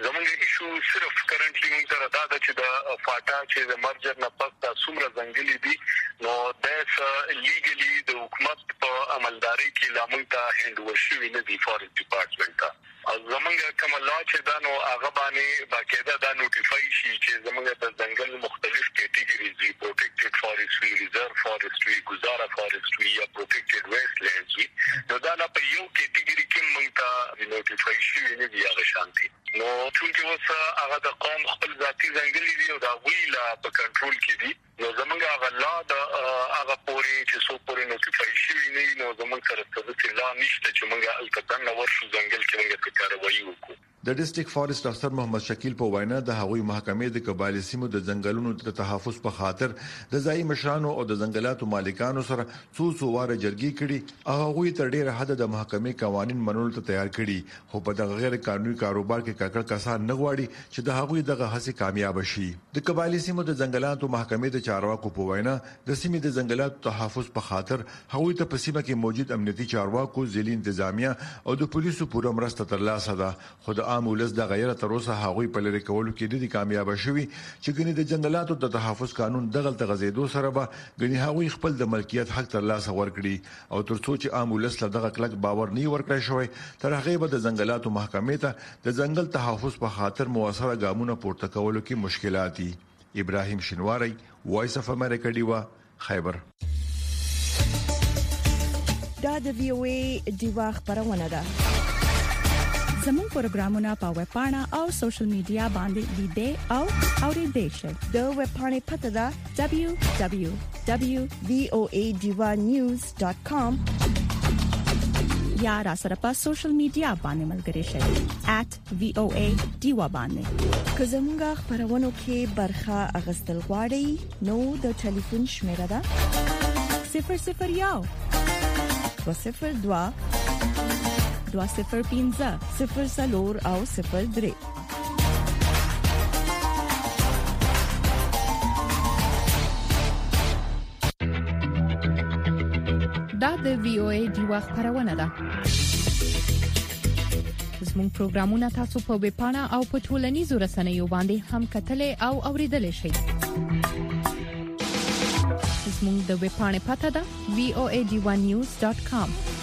چې د فاټا چې د مرجر نه پس د څومره ځنګلي دي نو د لیګلی د حکومت په عملداري کې لامل ته هند ورشوي نه دی فارست ډپارټمنټ ته او زمونږ کوم لا چې دا نو هغه باندې باقاعده دا نوټیفای شي چې زمونږ د ځنګل مختلف کیټګریز وي پروټیکټډ فارست وي ریزرو فارست وي گزاره فارست وي یا پروټیکټډ ویسټ لینډز وي نو دا نه په یو کیټګری کې موږ ته نوټیفای شي نه دی هغه شانتي نو چې اوس هغه د قوم خپل ذاتي ځنګلي دي او دا ویلا په کنټرول کې دي نو زمونږ هغه لا د هغه پوري چې سو پوري نوټیفای شي نه نو زمونږ سره څه لا نشته چې موږ الکتن ورشو ځنګل کې موږ کاروایی وکړو. د ډیسټریکټ فارست افسر محمد شکیل په وینا د هغوی محکمې د قبایلی سیمو د ځنګلونو د تحفظ په خاطر د ځایي مشرانو او د ځنګلاتو مالکانو سره څو څو واره جرګې کړي او هغوی تر ډیره حد د محکمې قوانين منلو ته تیار کړي خو په دغه غیر قانوني کاروبار کې کاکړ کسان نه غواړي چې د هغوی دغه هڅې کامیاب شي. د قبایلی سیمو د ځنګلاتو محکمې د چارواکو په وینا د سیمې د ځنګلاتو تحفظ په خاطر هغوی ته په سیمه کې موجود امنیتي چارواکو ځلې انتظامیه او د پولیسو پوره مرسته ترلاسه ده خو د عام ولس د غیر تر اوسه هغوی په لری کولو کې د کامیاب شوي چې ګنې د جنگلاتو د تحفظ قانون دغه تغزیدو سره به ګنې هغوی خپل د ملکیت حق تر لاسه ورکړي او تر څو چې عام ولس له دغه کلک باور نه ورکړی شوی تر هغه به د جنگلاتو محکمې ته د جنگل تحفظ په خاطر موثره ګامونه پورته کولو کې مشکلات دي. ابراهیم شینواری وایس اف امریکا ډیوا خیبر. دا د وی او ای دیوا خبرونه ده. زموږ پروګرامونه په ویب پاڼه او سوشل میډیا باندې لیدئ او اوریدئ شئ. د ویب پاڼې پته ده دبليو دبليو دبليو ډاٹ وی او ای دیوا نیوز ډاټ کام یا را سره په سوشل میډیا باندې ملګري شئ ایٹ وی او ای دیوا باندې. که زموږ خبرونو کې برخه اغستل غواړئ نو د ټلیفون شمیره ده صفر صفر یو دو صفر دو دو صفر پنځه صفر څلور او صفر درې. دا د وی او ای دیوا خبرونه ده. زموږ پروګرامونه تاسو په ویب پاڼه او په ټولنیزو رسنیو باندې هم کتلای او اوریدلای شئ. زموږ د ویب پاڼې پته ده وی او ای دیوا نیوز ډاټ کام